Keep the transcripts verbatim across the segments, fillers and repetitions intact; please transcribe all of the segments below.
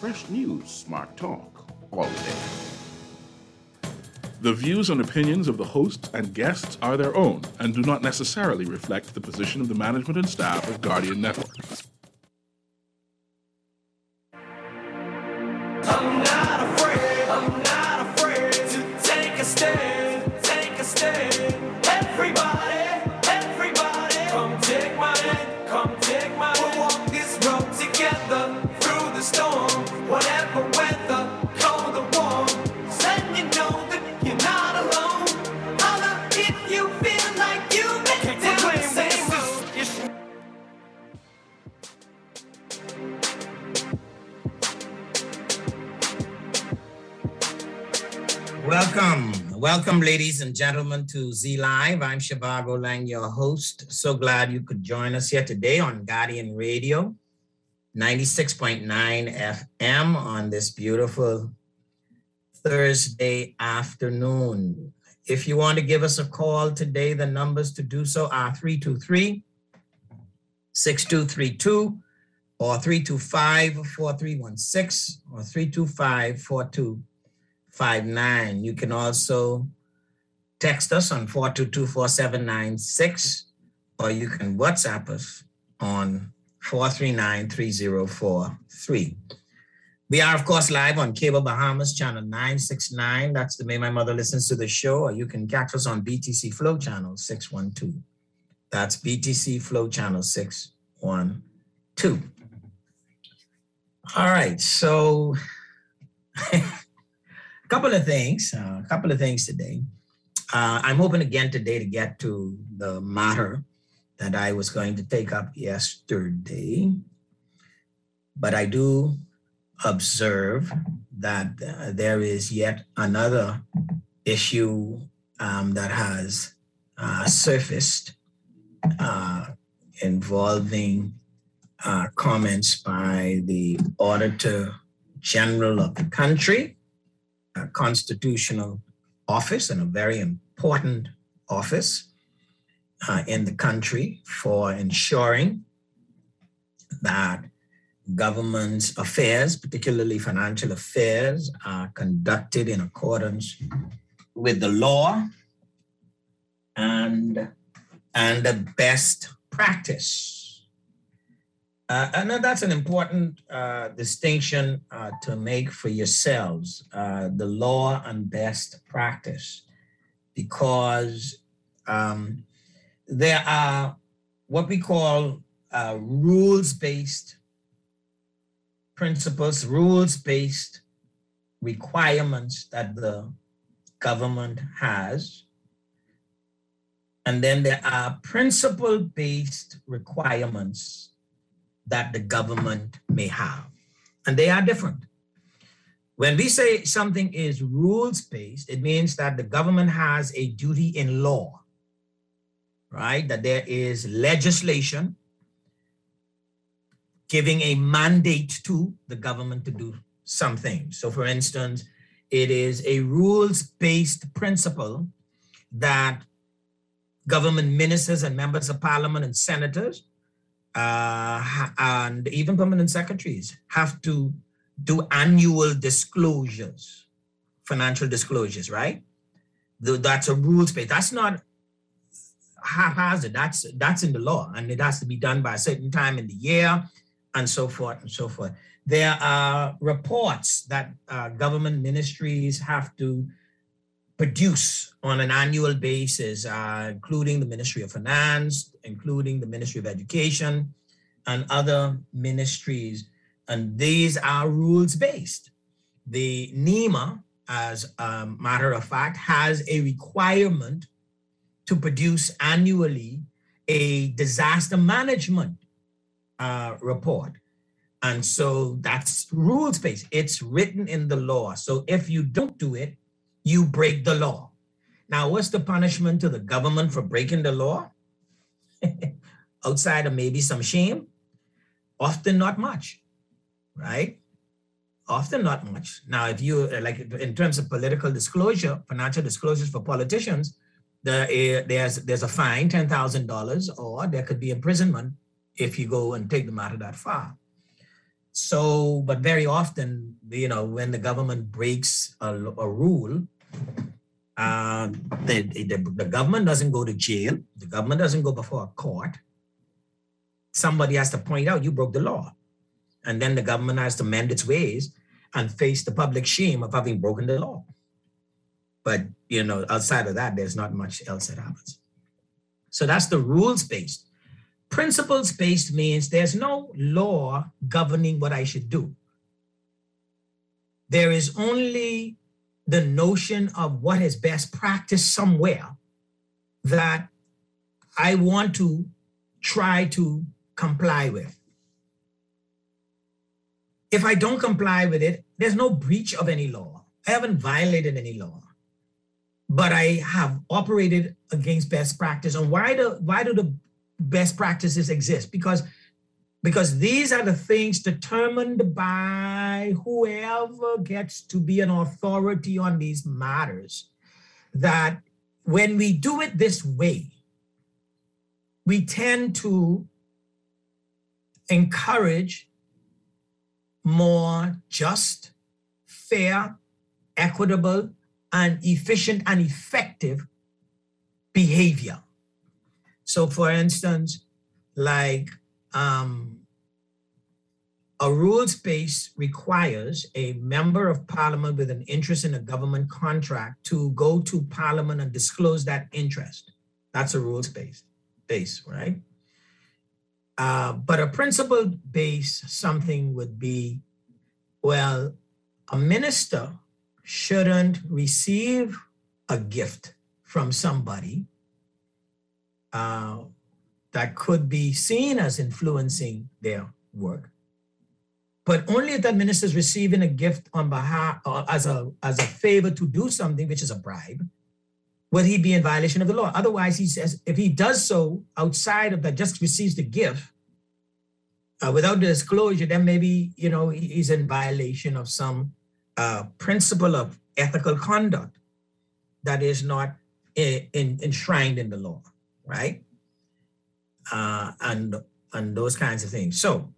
fresh news, smart talk, all day. The views and opinions of the hosts and guests are their own and do not necessarily reflect the position of the management and staff of Guardian Network. I'm not afraid, I'm not afraid to take a stand, take a stand. Everybody, everybody, come take my hand, come take my hand. We'll walk this road together through the storm, whatever weather, cold or warm. So let you know that you're not alone. Holla if you feel like you've been down the same road. Welcome, welcome, ladies and gentlemen, to Z Live. I'm Shivago Lang, your host. So glad you could join us here today on Guardian Radio, ninety-six point nine F M on this beautiful Thursday afternoon. If you want to give us a call today, the numbers to do so are three two three, six two three two or three two five, four three one six or three two five, four two five nine. You can also text us on four two two, four seven nine six, or you can WhatsApp us on four three nine, three zero four three. We are, of course, live on Cable Bahamas, channel nine six nine. That's the way my mother listens to the show. Or you can catch us on B T C Flow channel six one two. That's B T C Flow channel six one two. All right, so couple of things, uh, a couple of things today. Uh, I'm hoping again today to get to the matter that I was going to take up yesterday, but I do observe that uh, there is yet another issue um, that has uh, surfaced uh, involving uh, comments by the Auditor General of the country, a constitutional office and a very important office uh, in the country for ensuring that government's affairs, particularly financial affairs, are conducted in accordance with the law and, and the best practice. Uh, and that's an important uh, distinction uh, to make for yourselves, uh, the law and best practice, because um, there are what we call uh, rules-based principles, rules-based requirements that the government has. And then there are principle-based requirements that the government may have, and they are different. When we say something is rules-based, it means that the government has a duty in law, right? That there is legislation giving a mandate to the government to do something. So for instance, it is a rules-based principle that government ministers and members of parliament and senators Uh, and even permanent secretaries have to do annual disclosures, financial disclosures, right? That's a rules base. That's not haphazard. That's that's in the law, and it has to be done by a certain time in the year, and so forth and so forth. There are reports that uh, government ministries have to produce on an annual basis, uh, including the Ministry of Finance, including the Ministry of Education, and other ministries. And these are rules-based. The NEMA, as a matter of fact, has a requirement to produce annually a disaster management uh, report. And so that's rules-based. It's written in the law. So if you don't do it, you break the law. Now, what's the punishment to the government for breaking the law? Outside of maybe some shame? Often not much, right? Often not much. Now, if you, like in terms of political disclosure, financial disclosures for politicians, there is, there's, there's a fine, ten thousand dollars, or there could be imprisonment if you go and take the matter that far. So, but very often, you know, when the government breaks a, a rule, uh, the, the, the government doesn't go to jail. The government doesn't go before a court. Somebody has to point out you broke the law. And then the government has to mend its ways and face the public shame of having broken the law. But, you know, outside of that, there's not much else that happens. So that's the rules-based. Principles-based means there's no law governing what I should do. There is only the notion of what is best practice somewhere that I want to try to comply with. If I don't comply with it, there's no breach of any law. I haven't violated any law, but I have operated against best practice. And why do, why do the best practices exist? Because, because these are the things determined by whoever gets to be an authority on these matters, that when we do it this way, we tend to encourage more just, fair, equitable, and efficient and effective behavior. So for instance, like um, a rules base requires a member of parliament with an interest in a government contract to go to parliament and disclose that interest. That's a rules base, base, right? Uh, but a principle base something would be, well, a minister shouldn't receive a gift from somebody uh, that could be seen as influencing their work, but only if that minister is receiving a gift on behalf or as a as a favor to do something, which is a bribe, will he be in violation of the law? Otherwise, he says, if he does so outside of that, just receives the gift uh, without the disclosure, then maybe, you know, he's in violation of some uh, principle of ethical conduct that is not in, in, enshrined in the law, right? Uh, and, and those kinds of things. So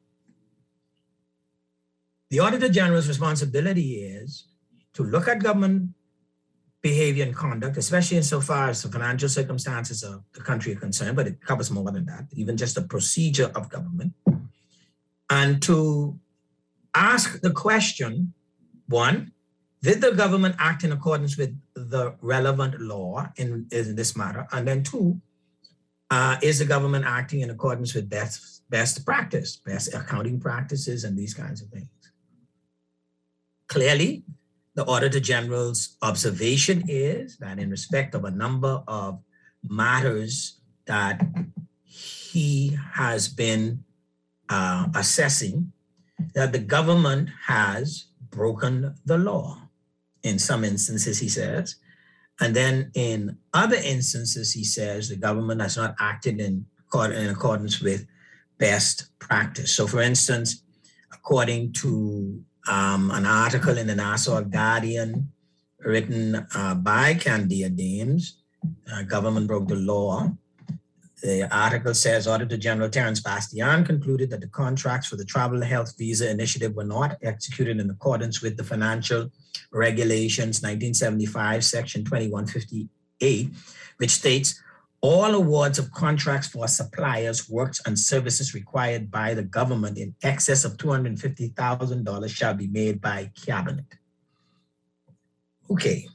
the Auditor General's responsibility is to look at government behavior and conduct, especially insofar as the financial circumstances of the country are concerned, but it covers more than that, even just the procedure of government, and to ask the question, one, did the government act in accordance with the relevant law in, in this matter? And then two, uh, is the government acting in accordance with best, best practice, best accounting practices and these kinds of things? Clearly, the Auditor General's observation is that in respect of a number of matters that he has been uh, assessing, that the government has broken the law. In some instances, he says, and then in other instances, he says the government has not acted in, in accordance with best practice. So for instance, according to Um, an article in the Nassau Guardian written uh, by Candia Dames, uh, government broke the law. The article says Auditor General Terence Bastian concluded that the contracts for the Travel Health Visa Initiative were not executed in accordance with the Financial Regulations nineteen seventy-five, Section twenty-one fifty-eight, which states, all awards of contracts for suppliers, works, and services required by the government in excess of two hundred fifty thousand dollars shall be made by cabinet. Okay.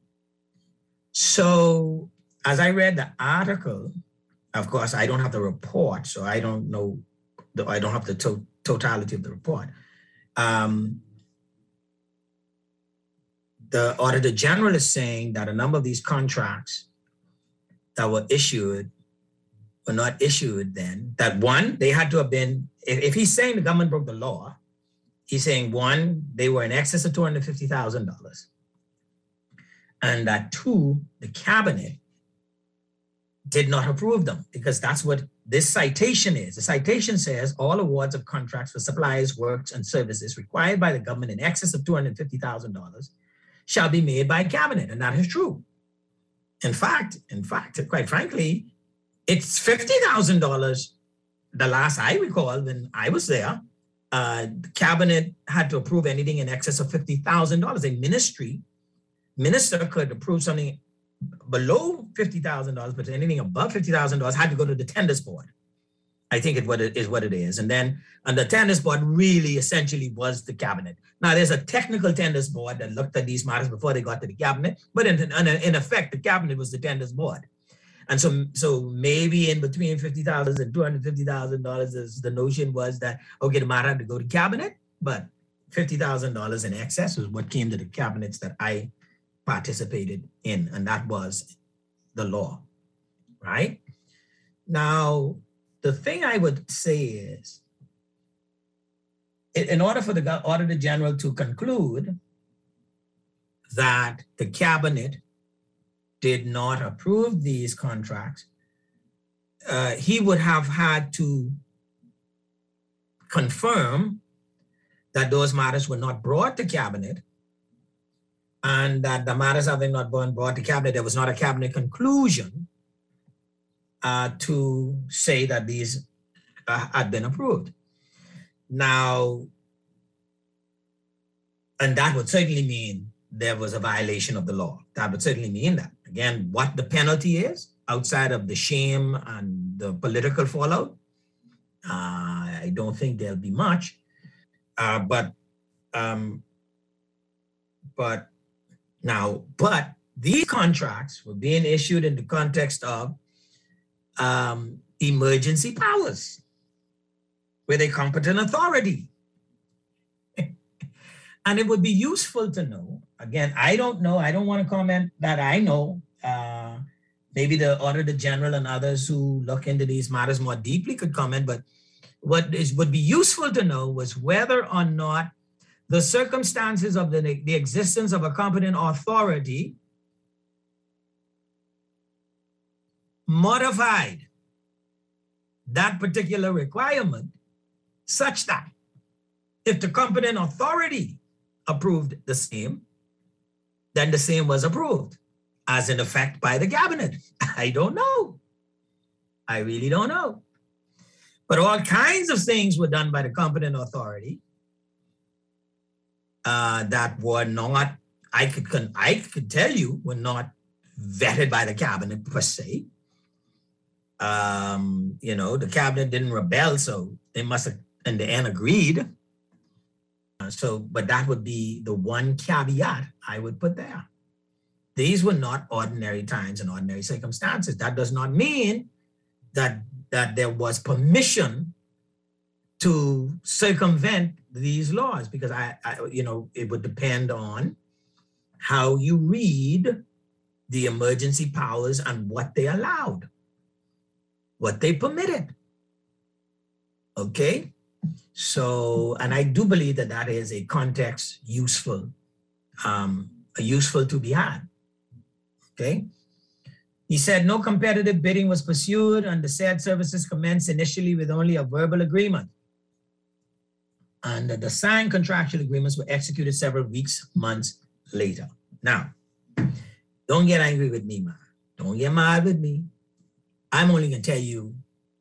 So as I read the article, of course, I don't have the report, so I don't know, the, I don't have the to totality of the report. Um, the Auditor General is saying that a number of these contracts that were issued were not issued then, that one, they had to have been, if, if he's saying the government broke the law, he's saying one, they were in excess of two hundred fifty thousand dollars. And that two, the cabinet did not approve them, because that's what this citation is. The citation says all awards of contracts for supplies, works, and services required by the government in excess of two hundred fifty thousand dollars shall be made by cabinet, and that is true. In fact, in fact, quite frankly, it's fifty thousand dollars the last I recall when I was there, uh, the cabinet had to approve anything in excess of fifty thousand dollars. A ministry, minister could approve something below fifty thousand dollars, but anything above fifty thousand dollars had to go to the tenders board. I think it what it is what it is. And then and the tenders board really essentially was the cabinet. Now there's a technical tenders board that looked at these matters before they got to the cabinet, but in, in, in effect, the cabinet was the tenders board. And so, so maybe in between fifty thousand dollars and two hundred fifty thousand dollars, is the notion was that, okay, the matter had to go to cabinet, but fifty thousand dollars in excess was what came to the cabinets that I participated in, and that was the law, right? Now, the thing I would say is, in order for the Auditor General to conclude that the cabinet did not approve these contracts, uh, he would have had to confirm that those matters were not brought to cabinet, and that the matters having not been brought to cabinet, there was not a cabinet conclusion uh, to say that these uh, had been approved. Now, and that would certainly mean there was a violation of the law. That would certainly mean that. Again, what the penalty is outside of the shame and the political fallout, uh, I don't think there'll be much. Uh, but, um, but now, but these contracts were being issued in the context of um, emergency powers, with a competent authority. And it would be useful to know, again, I don't know, I don't want to comment that I know, uh, maybe the Auditor General and others who look into these matters more deeply could comment, but what is would be useful to know was whether or not the circumstances of the, the existence of a competent authority modified that particular requirement such that if the competent authority approved the same, then the same was approved, as in effect by the cabinet. I don't know. I really don't know. But all kinds of things were done by the competent authority uh, that were not, I could, I could tell you, were not vetted by the cabinet per se. Um, you know, the cabinet didn't rebel, so they must have in the end agreed. Uh, so, but that would be the one caveat I would put there. These were not ordinary times and ordinary circumstances. That does not mean that, that there was permission to circumvent these laws, because I, I, you know, it would depend on how you read the emergency powers and what they allowed, what they permitted. Okay? So, and I do believe that that is a context useful, um, useful to be had. Okay. He said no competitive bidding was pursued and the said services commenced initially with only a verbal agreement. And the signed contractual agreements were executed several weeks, months later. Now, don't get angry with me, man. Don't get mad with me. I'm only going to tell you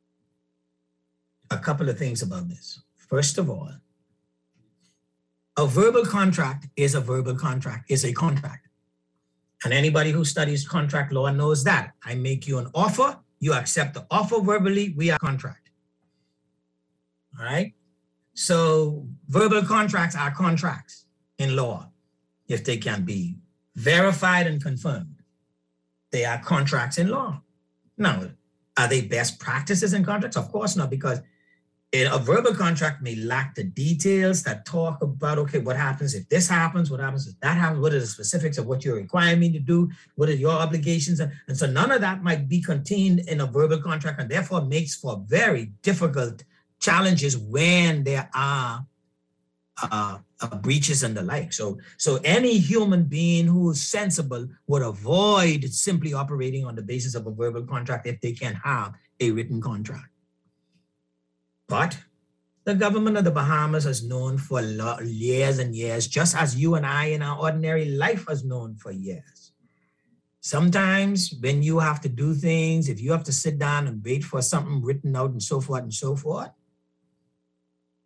a couple of things about this. First of all, a verbal contract is a verbal contract, is a contract. And anybody who studies contract law knows that. I make you an offer, you accept the offer verbally, we are contract. All right? So verbal contracts are contracts in law if they can be verified and confirmed. They are contracts in law. Now, are they best practices in contracts? Of course not, because a verbal contract may lack the details that talk about, okay, what happens if this happens, what happens if that happens, what are the specifics of what you're requiring me to do, what are your obligations? And so none of that might be contained in a verbal contract, and therefore makes for very difficult challenges when there are uh, uh, breaches and the like. So, so any human being who is sensible would avoid simply operating on the basis of a verbal contract if they can have a written contract. But the government of the Bahamas has known for years and years, just as you and I in our ordinary life has known for years. Sometimes when you have to do things, if you have to sit down and wait for something written out and so forth and so forth,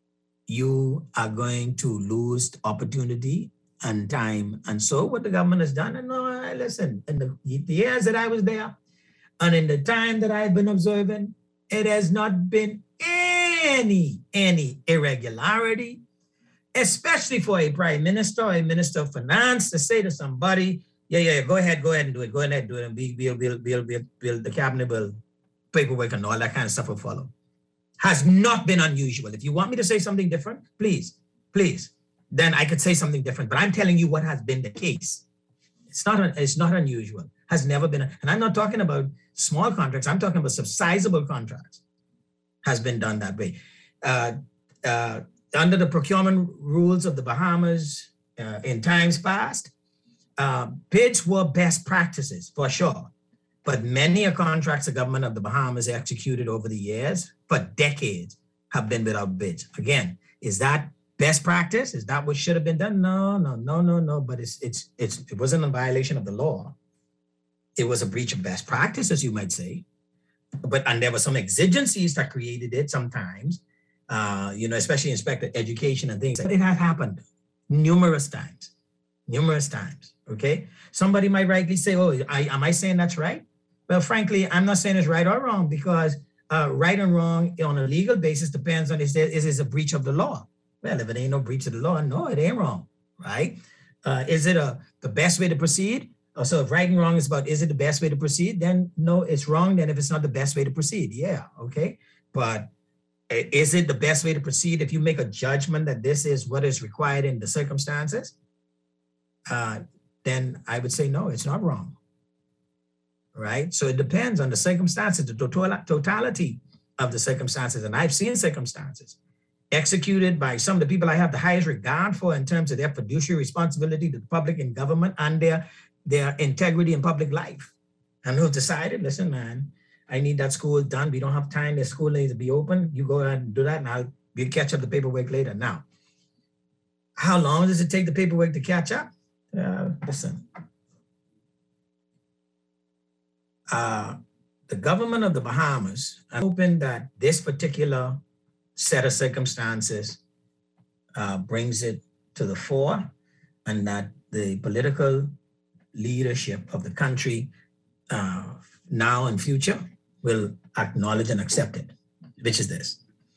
you are going to lose opportunity and time. And so what the government has done, and no, listen, in the years that I was there, and in the time that I've been observing, it has not been any, any irregularity, especially for a prime minister or a minister of finance to say to somebody, yeah, yeah, go ahead, go ahead and do it, go ahead and do it, and we, we'll, we'll, we'll, we'll, we'll, the cabinet will, paperwork and all that kind of stuff will follow. Has not been unusual. If you want me to say something different, please, please, then I could say something different. But I'm telling you what has been the case. It's not, it's not unusual, has never been, and I'm not talking about small contracts, I'm talking about sizable contracts, has been done that way. Uh, uh, under the procurement rules of the Bahamas uh, in times past, uh, bids were best practices for sure. But many a contracts the government of the Bahamas executed over the years for decades have been without bids. Again, is that best practice? Is that what should have been done? No, no, no, no, no. But it's it's it's it wasn't a violation of the law. It was a breach of best practice, as you might say. But and there were some exigencies that created it sometimes. Uh, you know, especially in respect to education and things. But it has happened numerous times, numerous times. Okay, somebody might rightly say, "Oh, I, am I saying that's right?" Well, frankly, I'm not saying it's right or wrong, because uh, right and wrong on a legal basis depends on is there is it a breach of the law. Well, if it ain't no breach of the law, no, it ain't wrong, right? Uh, is it a the best way to proceed? Uh, so if right and wrong is about is it the best way to proceed, then no, it's wrong. Then if it's not the best way to proceed, yeah, okay. But is it the best way to proceed if you make a judgment that this is what is required in the circumstances? Uh, then I would say no, it's not wrong. Right? So it depends on the circumstances, the total, totality of the circumstances. And I've seen circumstances executed by some of the people I have the highest regard for in terms of their fiduciary responsibility to the public and government and their, their integrity in public life. And who decided, listen, man, I need that school done. We don't have time. The school needs to be open. You go ahead and do that, and I'll we'll catch up the paperwork later. Now, how long does it take the paperwork to catch up? Uh, listen. Uh, the government of the Bahamas, I'm hoping that this particular set of circumstances uh, brings it to the fore, and that the political leadership of the country uh, now and future will acknowledge and accept it, which is this.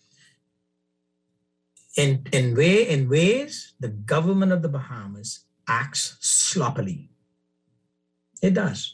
In, in, way, in ways, the government of the Bahamas acts sloppily. It does.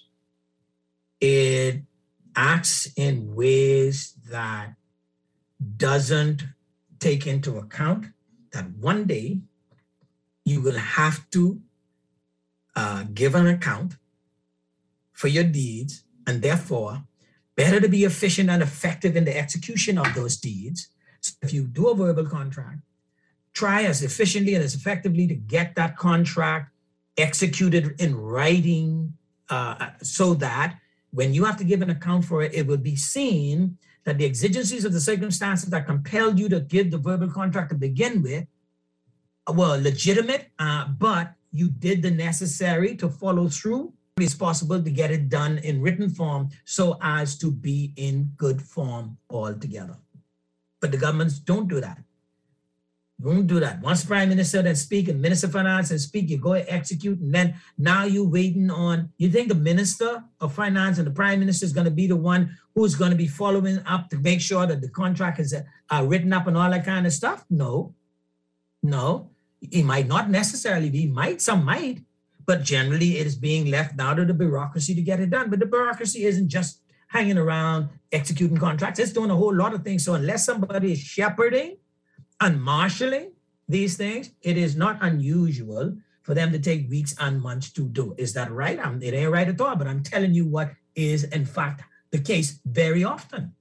It acts in ways that doesn't take into account that one day you will have to uh, give an account for your deeds, and therefore better to be efficient and effective in the execution of those deeds. So if you do a verbal contract, try as efficiently and as effectively to get that contract executed in writing uh, so that when you have to give an account for it, it will be seen that the exigencies of the circumstances that compelled you to give the verbal contract to begin with were legitimate, uh, but you did the necessary to follow through. It's possible to get it done in written form so as to be in good form altogether. But the governments don't do that. Don't do that. Once the Prime Minister then speak and Minister of Finance and speak, you go and execute, and then now you're waiting on, you think the Minister of Finance and the Prime Minister is going to be the one who's going to be following up to make sure that the contract is uh, written up and all that kind of stuff? No, no. It might not necessarily be, might, some might, but generally it is being left now to the bureaucracy to get it done. But the bureaucracy isn't just hanging around executing contracts. It's doing a whole lot of things. So unless somebody is shepherding and marshalling these things, it is not unusual for them to take weeks and months to do. Is that right? I'm, it ain't right at all, but I'm telling you what is in fact the case very often,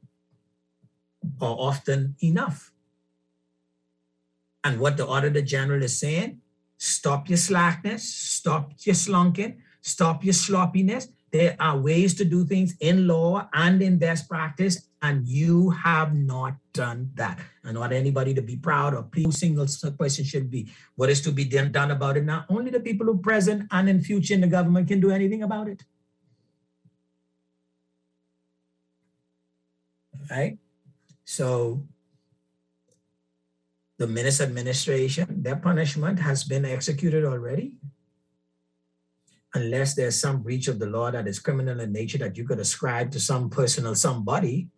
or often enough. And what the Auditor General is saying, stop your slackness, stop your slunking, stop your sloppiness. There are ways to do things in law and in best practice, and you have not done that. I don't want anybody to be proud of. Please, single question should be, what is to be done, done about it now? Only the people who are present and in future in the government can do anything about it. Right? So the Menace administration, their punishment has been executed already. Unless there's some breach of the law that is criminal in nature that you could ascribe to some person or somebody,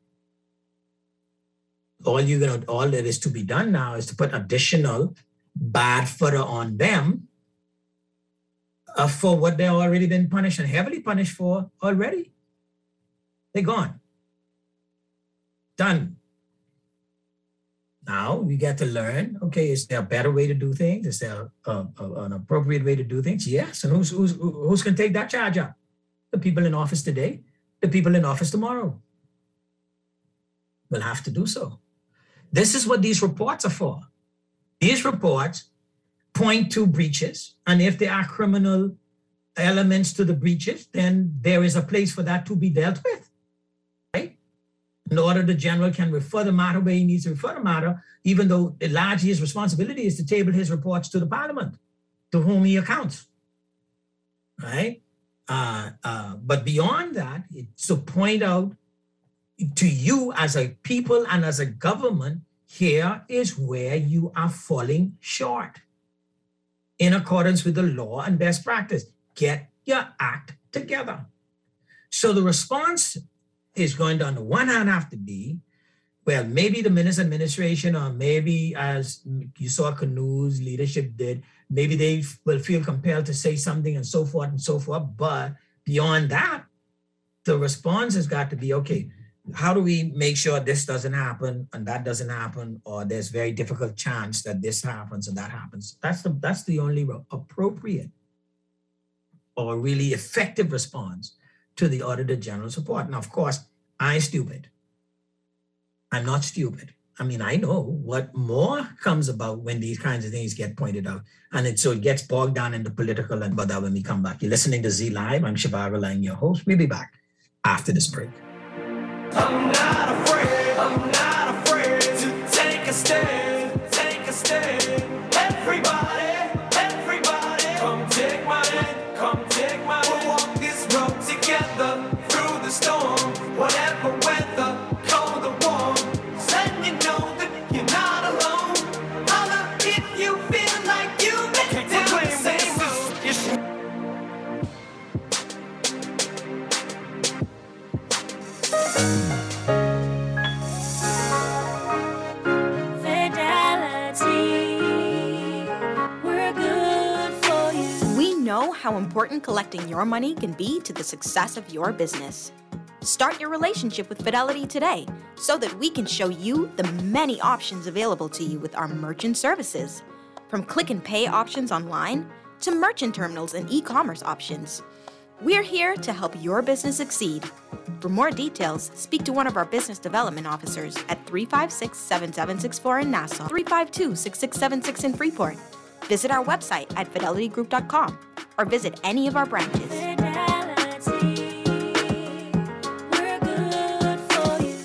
all you're gonna, all that is to be done now is to put additional bad footer on them uh, for what they've already been punished and heavily punished for already. They're gone. Done. Now we get to learn, okay, is there a better way to do things? Is there a, a, an appropriate way to do things? Yes, and who's, who's, who's going to take that charge up? The people in office today, the people in office tomorrow. Will have to do so. This is what these reports are for. These reports point to breaches, and if there are criminal elements to the breaches, then there is a place for that to be dealt with, right? In order the general can refer the matter where he needs to refer the matter, even though largely his responsibility is to table his reports to the parliament, to whom he accounts, right? Uh, uh, but beyond that, it's to point out to you as a people and as a government, here is where you are falling short in accordance with the law and best practice. Get your act together. So the response is going to, on the one hand, have to be, well, maybe the Menace administration, or maybe as you saw Canoe's leadership did, maybe they will feel compelled to say something and so forth and so forth. But beyond that, the response has got to be, okay, how do we make sure this doesn't happen and that doesn't happen, or there's very difficult chance that this happens and that happens? That's the that's the only appropriate or really effective response to the Auditor General's report. Now, of course, I ain't stupid. I'm not stupid. I mean, I know what more comes about when these kinds of things get pointed out. And it, so it gets bogged down in the political and but that when we come back. You're listening to Z Live. I'm Shivago Lang, your host. We'll be back after this break. I'm not afraid, I'm not afraid to take a stand, take a stand. Everybody, everybody, come take my hand, come take my hand. We'll walk this road together through the storm, whatever weather, cold or warm. Letting you know that you're not alone. Holla if you feel like you make it down the same road. How important collecting your money can be to the success of your business. Start your relationship with Fidelity today so that we can show you the many options available to you with our merchant services. From click and pay options online to merchant terminals and e-commerce options. We're here to help your business succeed. For more details, speak to one of our business development officers at three five six, seven seven six four in Nassau, three five two, six six seven six in Freeport. Visit our website at fidelity group dot com or visit any of our branches. Fidelity, we're good for you.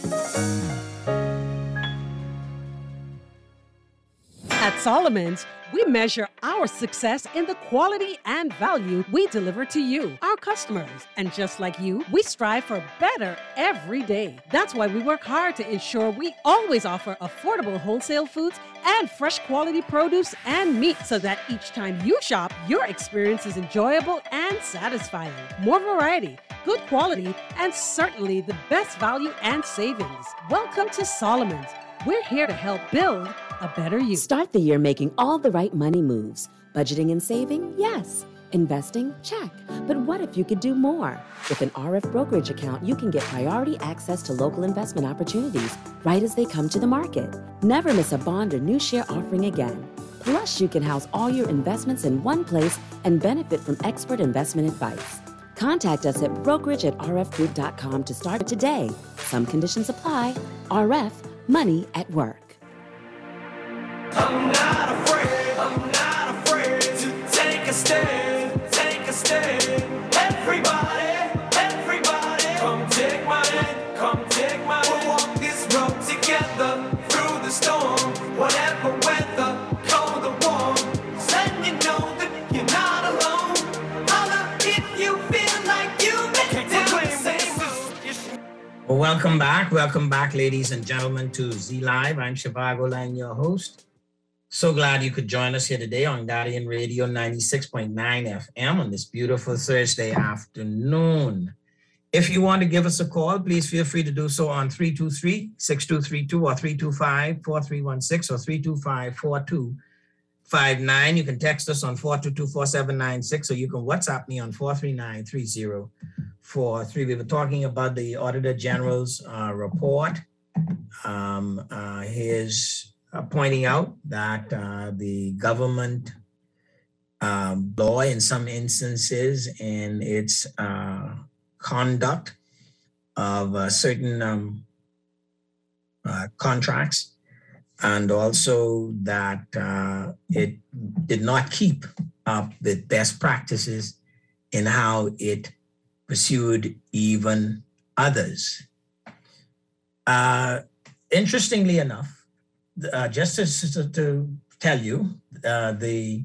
At Solomon's, we measure our success in the quality and value we deliver to you, our customers. And just like you, we strive for better every day. That's why we work hard to ensure we always offer affordable wholesale foods and fresh quality produce and meat so that each time you shop, your experience is enjoyable and satisfying. More variety, good quality, and certainly the best value and savings. Welcome to Solomon's. We're here to help build a better you. Start the year making all the right money moves. Budgeting and saving? Yes. Investing? Check. But what if you could do more? With an R F brokerage account, you can get priority access to local investment opportunities right as they come to the market. Never miss a bond or new share offering again. Plus, you can house all your investments in one place and benefit from expert investment advice. Contact us at brokerage at r f group dot com to start today. Some conditions apply. R F, money at work. I'm not afraid, I'm not afraid to take a stand, take a stand. Everybody, everybody, come take my hand, come take my hand. We'll walk this road together through the storm, whatever weather, cold or warm. Letting you know that you're not alone. Holla if you feel like you make it down the same road. Well, welcome back, welcome back, ladies and gentlemen, to Z Live. I'm Shivago Lang, your host. So glad you could join us here today on Guardian Radio ninety-six point nine F M on this beautiful Thursday afternoon. If you want to give us a call, please feel free to do so on three two three, six two three two or three two five, four three one six or three two five, four two five nine. You can text us on four two two, four seven nine six or you can WhatsApp me on four three nine, three zero four three. We were talking about the Auditor General's uh, report. Um, uh, his uh, pointing out that uh, the government um, law in some instances in its uh, conduct of uh, certain um, uh, contracts, and also that uh, it did not keep up with best practices in how it pursued even others. Uh, interestingly enough, uh, just to, to tell you, uh, the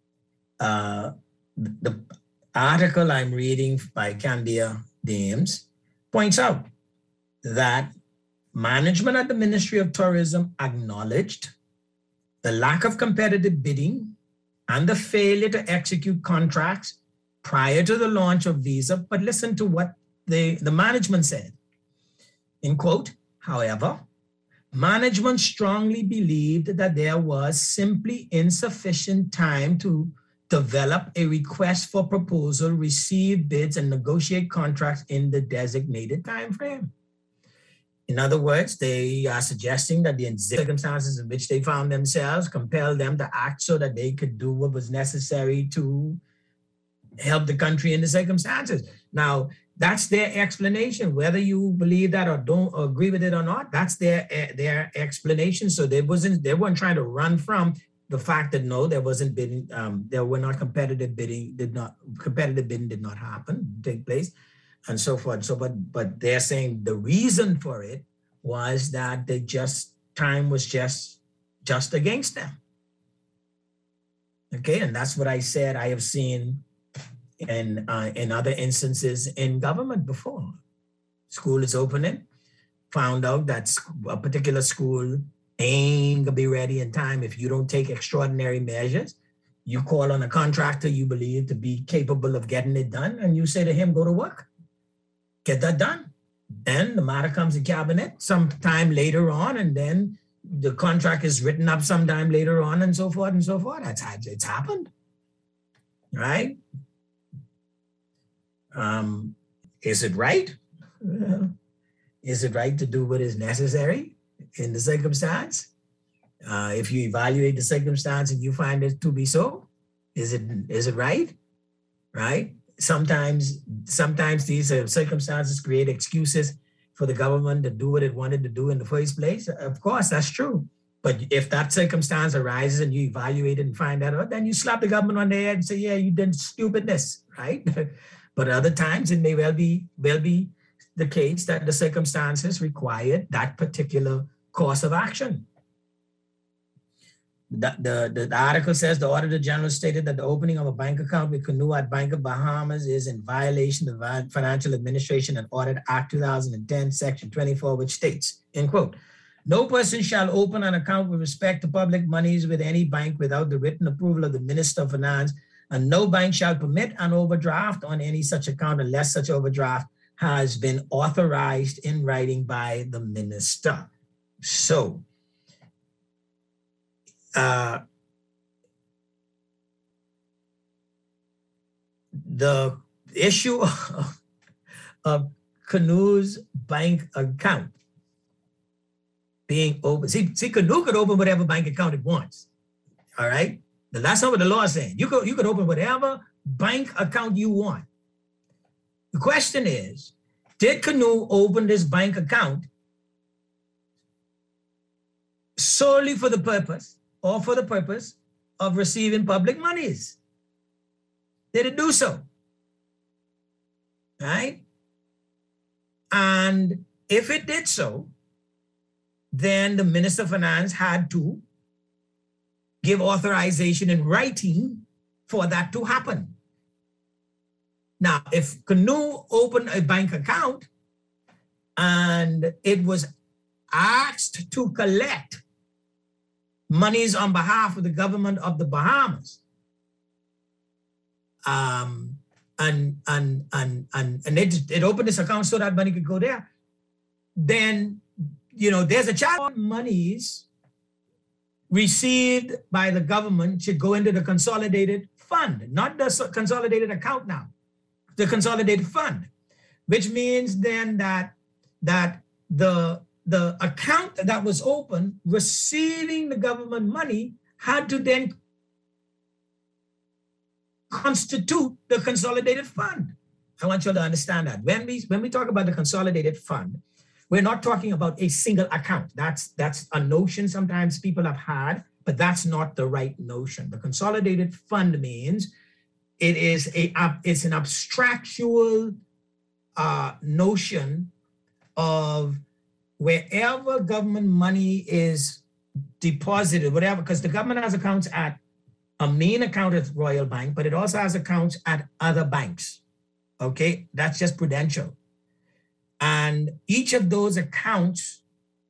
uh, the article I'm reading by Candia Dames points out that management at the Ministry of Tourism acknowledged the lack of competitive bidding and the failure to execute contracts prior to the launch of Visa. But listen to what the, the management said. In quote, however, management strongly believed that there was simply insufficient time to develop a request for proposal, receive bids, and negotiate contracts in the designated time frame. In other words, they are suggesting that the circumstances in which they found themselves compelled them to act so that they could do what was necessary to help the country in the circumstances. Now, that's their explanation. Whether you believe that or don't agree with it or not, that's their their explanation. So they wasn't they weren't trying to run from the fact that no, there wasn't bidding, um, there were not competitive bidding, did not competitive bidding did not happen, take place, and so forth. So, but but they're saying the reason for it was that they just time was just just against them. Okay, and that's what I said. I have seen in uh, in other instances in government before. School is opening, found out that a particular school ain't gonna be ready in time if you don't take extraordinary measures. You call on a contractor you believe to be capable of getting it done, and you say to him, go to work, get that done. Then the matter comes to cabinet sometime later on, and then the contract is written up sometime later on, and so forth and so forth. That's it's happened, right? Um, is it right? Uh, is it right to do what is necessary in the circumstance? Uh, if you evaluate the circumstance and you find it to be so, is it is it right? Right? Sometimes, sometimes these uh, circumstances create excuses for the government to do what it wanted to do in the first place. Of course, that's true. But if that circumstance arises and you evaluate it and find that out, then you slap the government on the head and say, yeah, you did stupidness, right? But other times it may well be, well be the case that the circumstances required that particular course of action. The, the, the article says the Auditor General stated that the opening of a bank account with Canoe at Bank of Bahamas is in violation of the Financial Administration and Audit Act two thousand ten, Section twenty-four, which states, in quote, no person shall open an account with respect to public monies with any bank without the written approval of the Minister of Finance, and no bank shall permit an overdraft on any such account unless such overdraft has been authorized in writing by the minister. So, uh, the issue of, of Canoe's bank account being open, see, see, Canoe could open whatever bank account it wants, all right? That's not what the law is saying. You could, you could open whatever bank account you want. The question is, did Canoe open this bank account solely for the purpose or for the purpose of receiving public monies? Did it do so? Right? And if it did so, then the Minister of Finance had to give authorization in writing for that to happen. Now, if Canoe opened a bank account and it was asked to collect monies on behalf of the government of the Bahamas. Um, and and and and and it, it opened this account so that money could go there. Then, you know, there's a challenge. Monies received by the government should go into the consolidated fund, not the consolidated account now, the consolidated fund, which means then that that the the account that was open receiving the government money had to then constitute the consolidated fund. I want you to understand that. When we when we talk about the consolidated fund, we're not talking about a single account. That's that's a notion sometimes people have had, but that's not the right notion. The consolidated fund means it is a it's an abstractual uh, notion of wherever government money is deposited, whatever, because the government has accounts at a main account at Royal Bank, but it also has accounts at other banks. Okay, that's just Prudential. And each of those accounts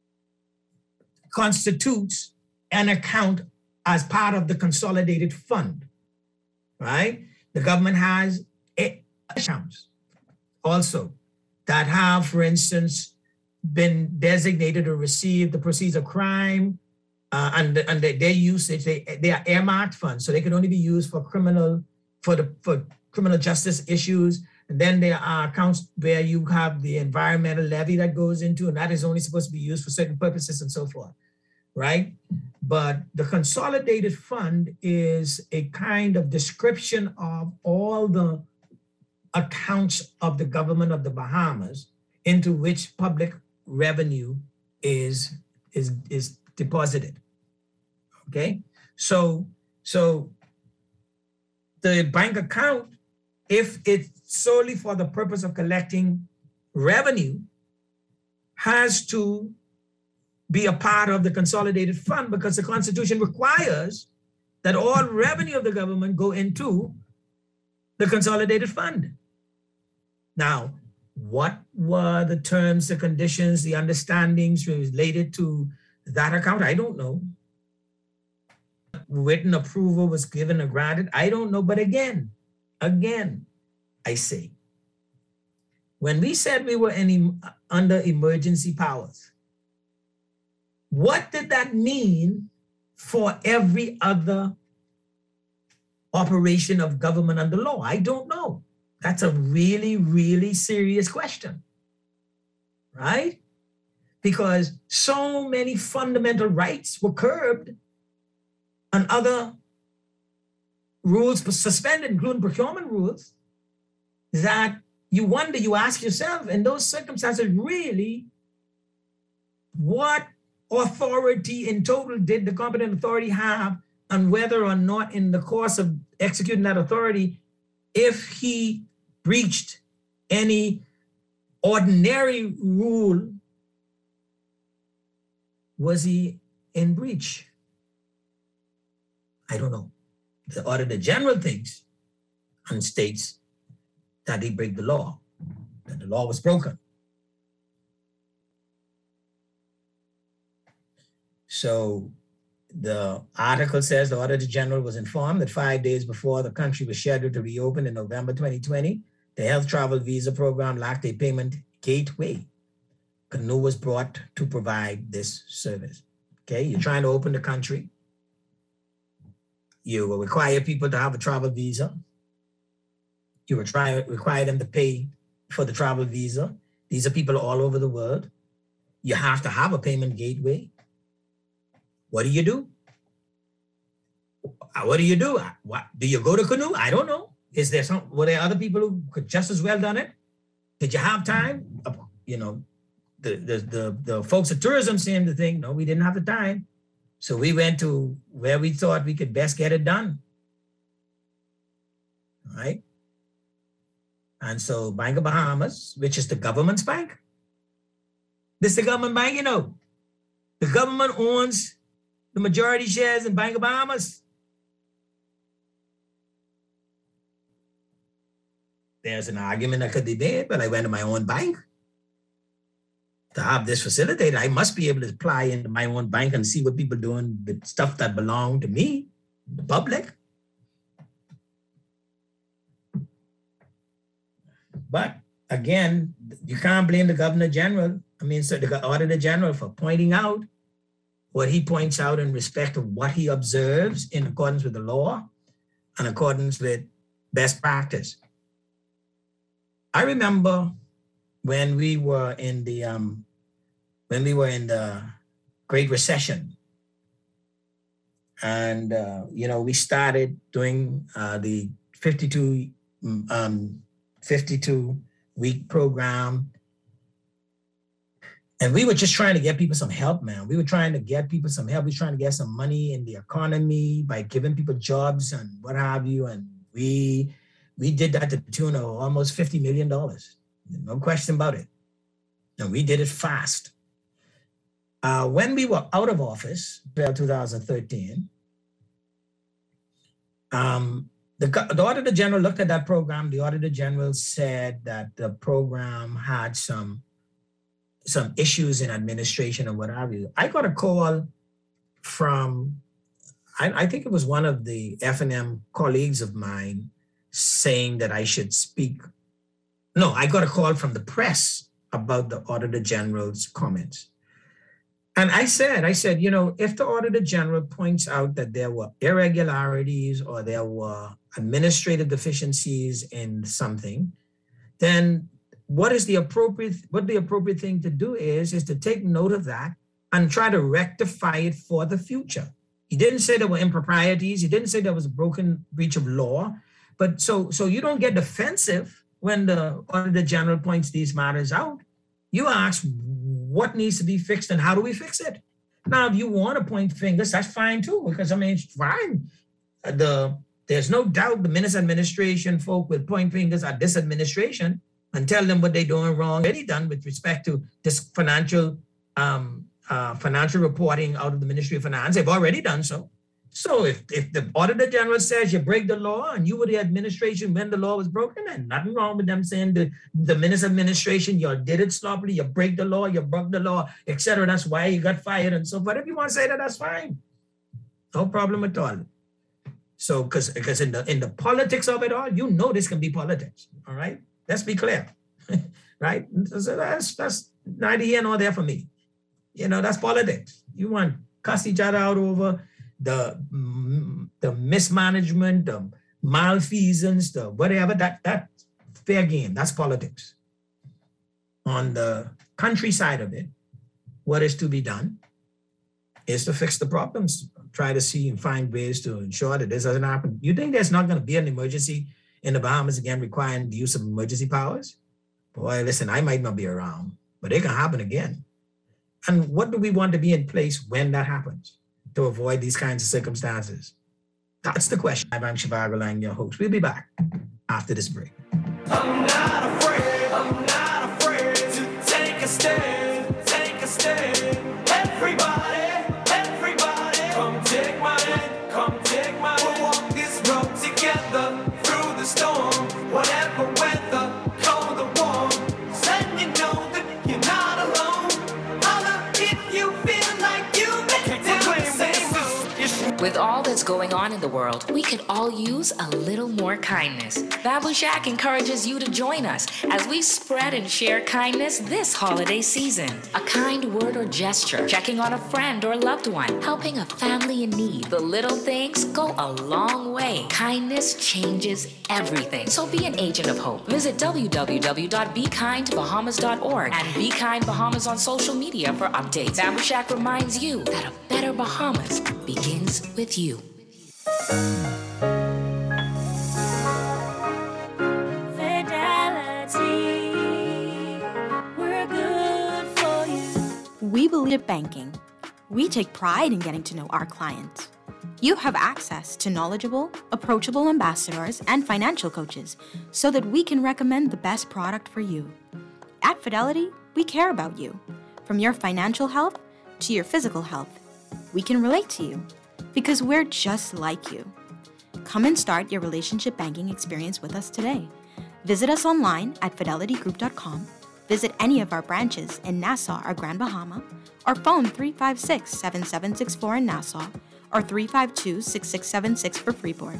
constitutes an account as part of the consolidated fund, right? The government has accounts also that have, for instance, been designated or received the proceeds of crime, uh, and, and their usage, they, they are earmarked funds, so they can only be used for criminal, for the for criminal justice issues. And then there are accounts where you have the environmental levy that goes into, and that is only supposed to be used for certain purposes and so forth, right? But the consolidated fund is a kind of description of all the accounts of the government of the Bahamas into which public revenue is, is, is deposited, okay? So, so the bank account, if it's solely for the purpose of collecting revenue, has to be a part of the consolidated fund because the Constitution requires that all revenue of the government go into the consolidated fund. Now, what were the terms, the conditions, the understandings related to that account? I don't know. Written approval was given or granted? I don't know, but again, Again, I say, when we said we were in, under emergency powers, what did that mean for every other operation of government under law? I don't know. That's a really, really serious question, right? Because so many fundamental rights were curbed and other rules suspended, including procurement rules, that you wonder, you ask yourself, in those circumstances, really, what authority in total did the competent authority have, and whether or not in the course of executing that authority, if he breached any ordinary rule, was he in breach? I don't know. The Auditor General thinks and states that he broke the law, that the law was broken. So the article says the Auditor General was informed that five days before the country was scheduled to reopen in November twenty twenty, the health travel visa program lacked a payment gateway. Canoe was brought to provide this service. Okay, you're trying to open the country. You will require people to have a travel visa. You will try require them to pay for the travel visa. These are people all over the world. You have to have a payment gateway. What do you do? What do you do? What, do you go to Canoe? I don't know. Is there some, were there other people who could just as well done it? Did you have time? You know, the, the, the, the folks at tourism seem to think, no, we didn't have the time. So we went to where we thought we could best get it done, right? And so Bank of Bahamas, which is the government's bank, this is the government bank, you know. The government owns the majority shares in Bank of Bahamas. There's an argument that could be made, but I went to my own bank. to have this facilitated, I must be able to apply into my own bank and see what people doing with stuff that belong to me, the public. But again, you can't blame the Governor General. I mean, so the Auditor General for pointing out what he points out in respect of what he observes in accordance with the law and accordance with best practice. I remember when we were in the um, when we were in the Great Recession, and uh, you know, we started doing uh, the fifty-two um, fifty-two week program. And we were just trying to get people some help, man. We were trying to get people some help. We were trying to get some money in the economy by giving people jobs and what have you. And we we did that to the tune of almost fifty million dollars. No question about it. And we did it fast. Uh, when we were out of office, two thousand thirteen, um, the, the Auditor General looked at that program. The Auditor General said that the program had some some issues in administration and what have you. I got a call from, I, I think it was one of the F N M colleagues of mine saying that I should speak. No, I got a call from the press about the Auditor General's comments. And I said, I said, you know, if the Auditor General points out that there were irregularities or there were administrative deficiencies in something, then what is the appropriate, what the appropriate thing to do is, is to take note of that and try to rectify it for the future. He didn't say there were improprieties. He didn't say there was a broken breach of law. But so, so you don't get defensive when the Auditor General points these matters out. You ask what needs to be fixed and how do we fix it? Now, if you want to point fingers, that's fine too, because I mean, it's fine. The, there's no doubt the Minister administration folk will point fingers at this administration and tell them what they're doing wrong, already done with respect to this financial um, uh, financial reporting out of the Ministry of Finance. They've already done so. So if, if the Auditor General says you break the law and you were the administration when the law was broken, and nothing wrong with them saying the, the Minister administration, you did it sloppily, you break the law, you broke the law, et cetera. That's why you got fired and so forth. If you want to say that, that's fine. No problem at all. So because because in the in the politics of it all, you know this can be politics, all right? Let's be clear, right? So that's that's neither here nor there for me. You know, that's politics. You want to cuss each other out over the the mismanagement, the malfeasance, the whatever. That that's fair game. That's politics. On the country side of it, what is to be done is to fix the problems. Try to see and find ways to ensure that this doesn't happen. You think there's not going to be an emergency in the Bahamas again requiring the use of emergency powers? Boy, listen, I might not be around, but it can happen again. And what do we want to be in place when that happens to avoid these kinds of circumstances? That's the question. I'm Shivago Lang, your host. We'll be back after this break. I'm not afraid, I'm not afraid to take a stand, take a stand. Everybody, everybody, come take my hand, come take my hand. We'll walk this road together through the storm, whatever weather, cold or warm. Let you know that you're not alone. Holla if you feel like you make down the same road. With all that's going on in the world, we could all use a little more kindness. Bamboo Shack encourages you to join us as we spread and share kindness this holiday season. A kind word or gesture, checking on a friend or loved one, helping a family in need. The little things go a long way. Kindness changes everything. So be an agent of hope. Visit w w w dot be kind bahamas dot org and Be Kind Bahamas on social media for updates. Bamboo Shack reminds you that a better Bahamas begins with you. We believe in banking. We take pride in getting to know our clients. You have access to knowledgeable, approachable ambassadors and financial coaches so that we can recommend the best product for you. At Fidelity, we care about you. From your financial health to your physical health, we can relate to you because we're just like you. Come and start your relationship banking experience with us today. Visit us online at fidelity group dot com Visit any of our branches in Nassau or Grand Bahama, or phone three five six, seven seven six four in Nassau or three five two, six six seven six for Freeport.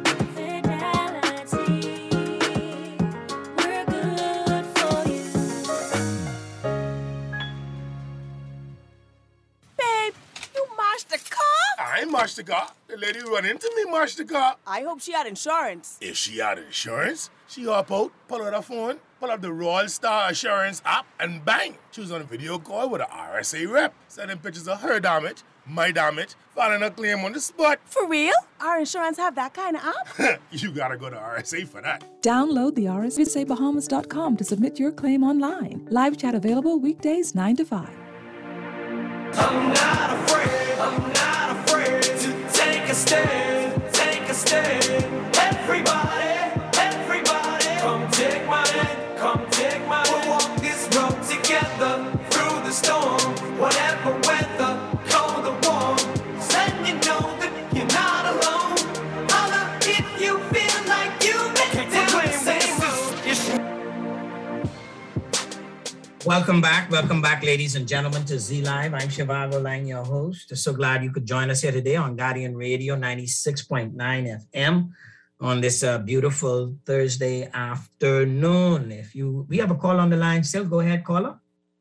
I marched the car. The lady run into me, marched the car. I hope she had insurance. If she had insurance, she hop out, pull out her phone, pull up the Royal Star Assurance app, and bang! She was on a video call with an R S A rep, sending pictures of her damage, my damage, filing a claim on the spot. For real? Our insurance have that kind of app? You gotta go to R S A for that. Download the R S A Bahamas dot com to submit your claim online. Live chat available weekdays nine to five. I'm not afraid, I'm not afraid to take a stand, take a stand. Everybody, everybody, come take my hand, come take my hand. We'll walk this road together through the storm, whatever weather, cold or warm. Let you know that you're not alone. Holla if you feel like you've been down the same road. Welcome back. Welcome back, ladies and gentlemen, to Z Live. I'm Shivago Lang, your host. So glad you could join us here today on Guardian Radio ninety-six point nine F M on this uh, beautiful Thursday afternoon. If you, we have a call on the line still. Go ahead, caller.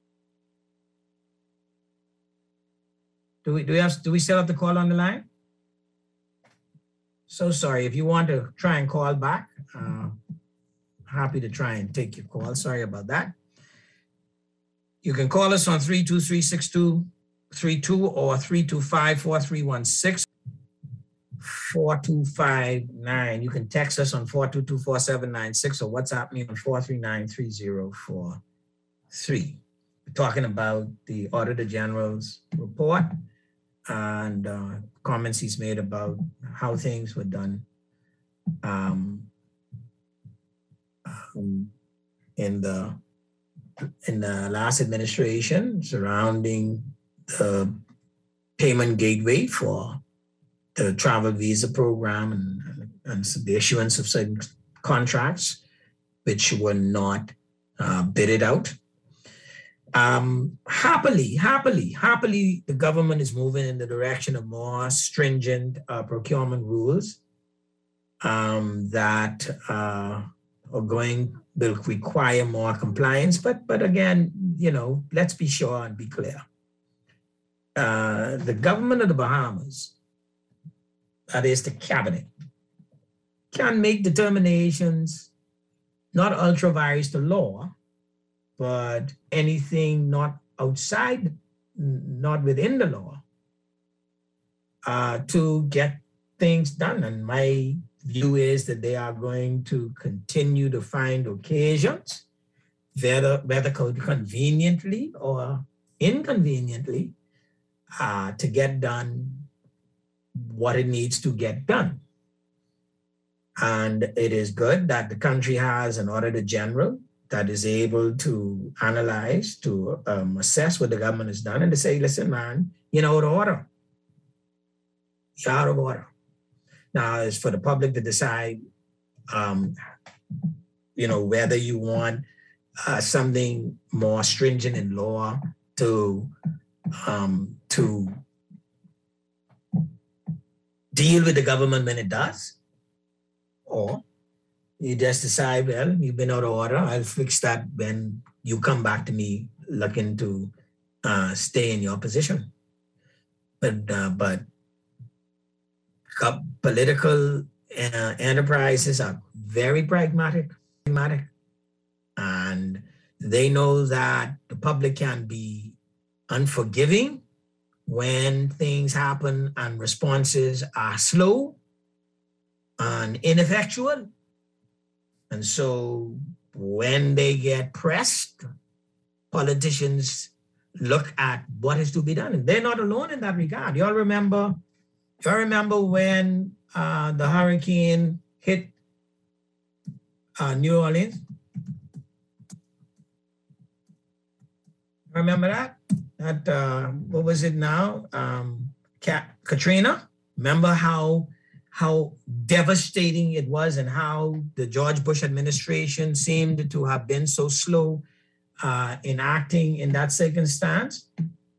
Do we, do we have, do we still have the call on the line? So sorry. If you want to try and call back, uh, happy to try and take your call. Sorry about that. You can call us on three two three, six two three two or three two five, four three one six, four two five nine. You can text us on four two two, four seven nine six or WhatsApp me on four three nine, three zero four three. We're talking about the Auditor General's report and uh, comments he's made about how things were done um, um, in the in the last administration surrounding the payment gateway for the travel visa program and, and the issuance of certain contracts which were not uh, bidded out. Um, happily, happily, happily, the government is moving in the direction of more stringent uh, procurement rules um, that uh, are going will require more compliance. But but again, you know, let's be sure and be clear. Uh, the government of the Bahamas, that is the cabinet, can make determinations not ultra vires to law, but anything not outside, not within the law, uh, to get things done. And my view is that they are going to continue to find occasions, whether, whether conveniently or inconveniently, uh, to get done what it needs to get done. And it is good that the country has an Auditor General that is able to analyze, to um, assess what the government has done and to say, listen, man, you're out of order. You're out of order. Now, it's for the public to decide, um, you know, whether you want uh, something more stringent in law to, um, to deal with the government when it does, or you just decide, well, you've been out of order. I'll fix that when you come back to me looking to uh, stay in your position. But, uh, but political uh, enterprises are very pragmatic, pragmatic, and they know that the public can be unforgiving when things happen and responses are slow and ineffectual. And so when they get pressed, politicians look at what is to be done. And they're not alone in that regard. Y'all remember, y'all remember when uh, the hurricane hit uh, New Orleans? Remember that? That, uh, what was it now? Um, Katrina? Remember how how devastating it was and how the George Bush administration seemed to have been so slow uh, enacting in that circumstance.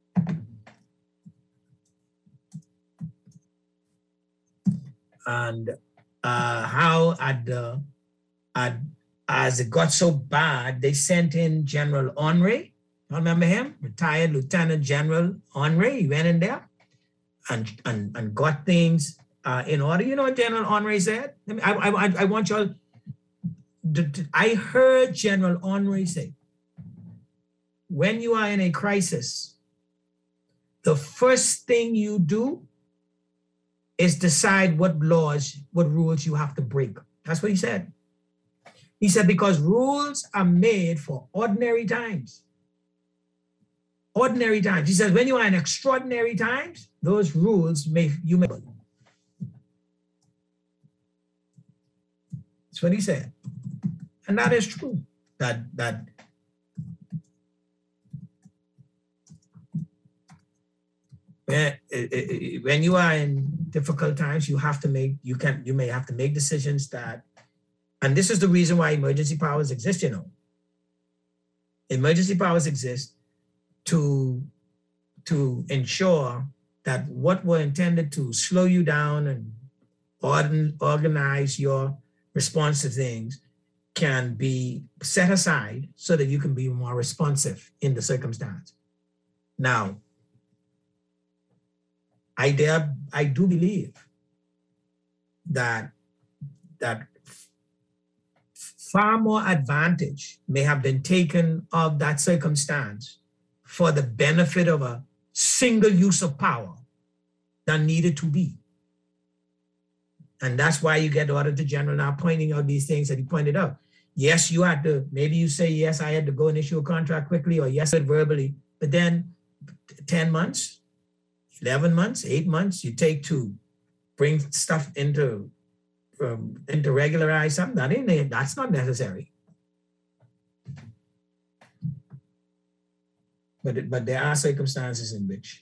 And uh, how at the, at, as it got so bad, they sent in General Henry. You remember him? Retired Lieutenant General Henry. He went in there and, and, and got things uh, in order. You know what General Henry said? I, mean, I, I, I want y'all, I heard General Henry say, when you are in a crisis, the first thing you do is decide what laws, what rules you have to break. That's what he said. He said, because rules are made for ordinary times. Ordinary times. He says, when you are in extraordinary times, those rules may, you may. That's what he said. And that is true. That, that, when you are in difficult times, you have to make, you can, you may have to make decisions that, and this is the reason why emergency powers exist, you know. Emergency powers exist to, to ensure that what were intended to slow you down and organ, organize your response to things can be set aside so that you can be more responsive in the circumstance. Now, I dare, I do believe that, that far more advantage may have been taken of that circumstance for the benefit of a single use of power than needed to be. And that's why you get the Auditor General now pointing out these things that he pointed out. Yes, you had to, maybe you say, yes, I had to go and issue a contract quickly, or yes, verbally, but then ten months, eleven months, eight months, you take to bring stuff into, um, into regularize something, that ain't, that's not necessary. But, it, but there are circumstances in which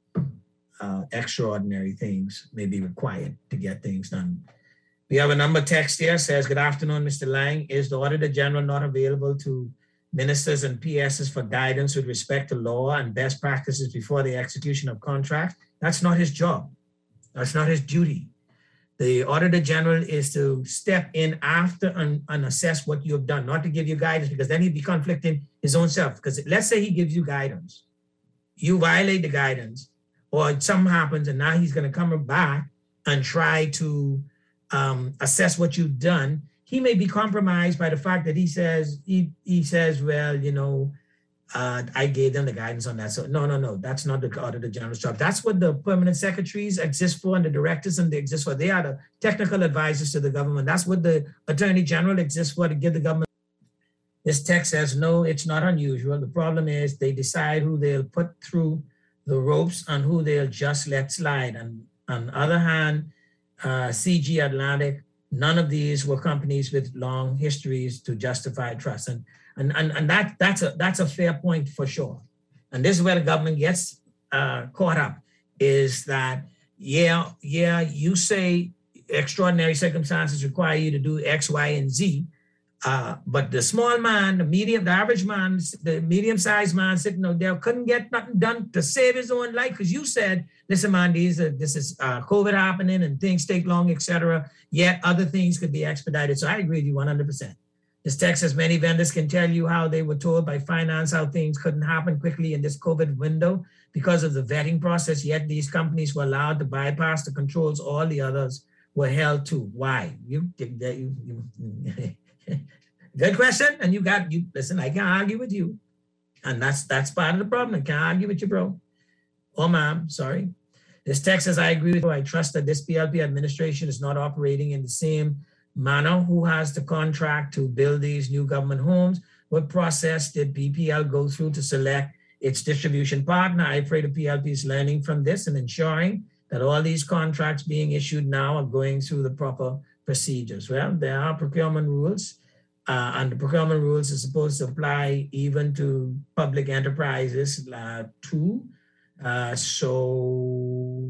uh, extraordinary things may be required to get things done. We have a number text here, says, good afternoon, Mister Lang. Is the Auditor General not available to ministers and P Ss for guidance with respect to law and best practices before the execution of contracts? That's not his job. That's not his duty. The Auditor General is to step in after and, and assess what you have done, not to give you guidance, because then he'd be conflicting his own self. Because let's say he gives you guidance, you violate the guidance, or something happens and now he's going to come back and try to um, assess what you've done. He may be compromised by the fact that he says, he, he says, well, you know, uh, I gave them the guidance on that. So no, no, no, that's not the Auditor General's job. That's what the permanent secretaries exist for, and the directors and they exist for. They are the technical advisors to the government. That's what the Attorney General exists for, to give the government. This text says, no, it's not unusual. The problem is they decide who they'll put through the ropes and who they'll just let slide. And on the other hand, uh, C G Atlantic, none of these were companies with long histories to justify trust. And, and, and, and that, that's, a, that's a fair point for sure. And this is where the government gets uh, caught up, is that, yeah, yeah, you say extraordinary circumstances require you to do X, Y, and Z, uh, but the small man, the medium, the average man, the medium-sized man sitting out there couldn't get nothing done to save his own life, because you said, listen, man, these are, this is uh, COVID happening and things take long, et cetera. Yet other things could be expedited. So I agree with you one hundred percent. This text says many vendors can tell you how they were told by finance how things couldn't happen quickly in this COVID window because of the vetting process. Yet these companies were allowed to bypass the controls all the others were held to. Why? You, you, you good question. And you got, you listen, I can't argue with you. And that's that's part of the problem. I can't argue with you, bro. Oh, ma'am, sorry. This text says, I agree with you. I trust that this P L P administration is not operating in the same manner. Who has the contract to build these new government homes? What process did P P L go through to select its distribution partner? I pray the P L P is learning from this and ensuring that all these contracts being issued now are going through the proper procedures. Well, there are procurement rules, uh, and the procurement rules are supposed to apply even to public enterprises uh, too. Uh, so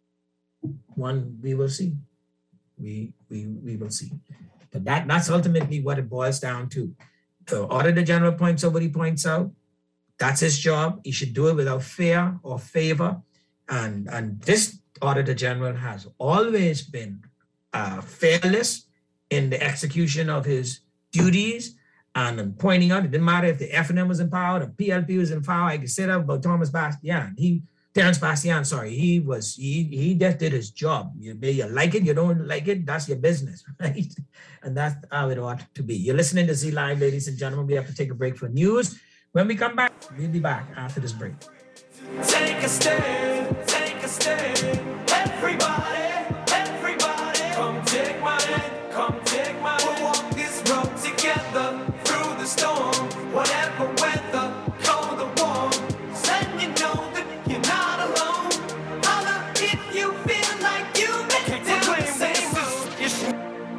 one, we will see. We, we, we will see. But that, that's ultimately what it boils down to. The Auditor General points out what he points out. That's his job. He should do it without fear or favor. And, and this Auditor General has always been uh, fearless in the execution of his duties. And I'm pointing out, it didn't matter if the F N M was in power, the P L P was in power. I could say that about Thomas Bastian. He, Terence Bastian, sorry, he was, he, he just did his job. You, you like it, you don't like it, that's your business, right? And that's how it ought to be. You're listening to Z Live, ladies and gentlemen. We have to take a break for news. When we come back, we'll be back after this break. Take a stand, take a stand. Everybody, everybody, come take my hand, come take my hand. We'll walk this road together through the storm, whatever weather, cold or warm. Let you know that you're not alone. Holla if you feel like you make it down the same road.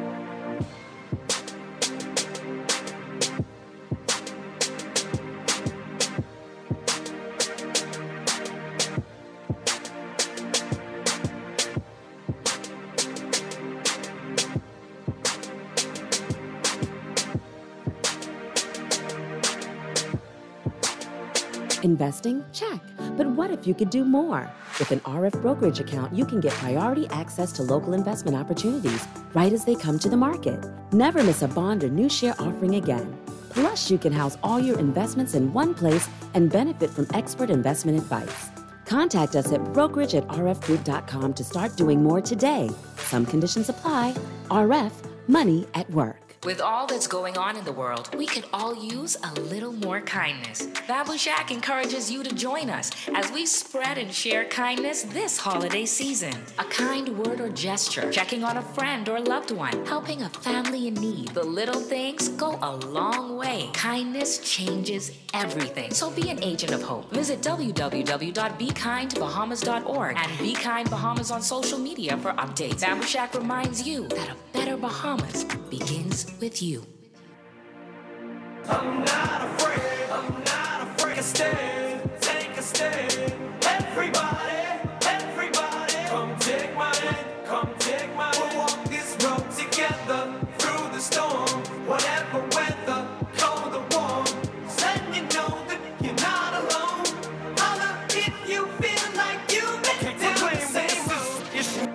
Investing? Check. But what if you could do more? With an R F brokerage account, you can get priority access to local investment opportunities right as they come to the market. Never miss a bond or new share offering again. Plus, you can house all your investments in one place and benefit from expert investment advice. Contact us at brokerage at r f group dot com to start doing more today. Some conditions apply. R F, money at work. With all that's going on in the world, we could all use a little more kindness. Babushak encourages you to join us as we spread and share kindness this holiday season. A kind word or gesture, checking on a friend or loved one, helping a family in need. The little things go a long way. Kindness changes everything. So be an agent of hope. Visit w w w dot be kind bahamas dot org and Be Kind Bahamas on social media for updates. Babushak reminds you that a better Bahamas begins with you. I'm not afraid, I'm not afraid to stand, take a stand. Everybody, everybody, come take my hand, come take my hand. We'll walk this road together through the storm, whatever weather, cold or warm. Letting you know that you're not alone. Holla if you feel like you make it down the same road.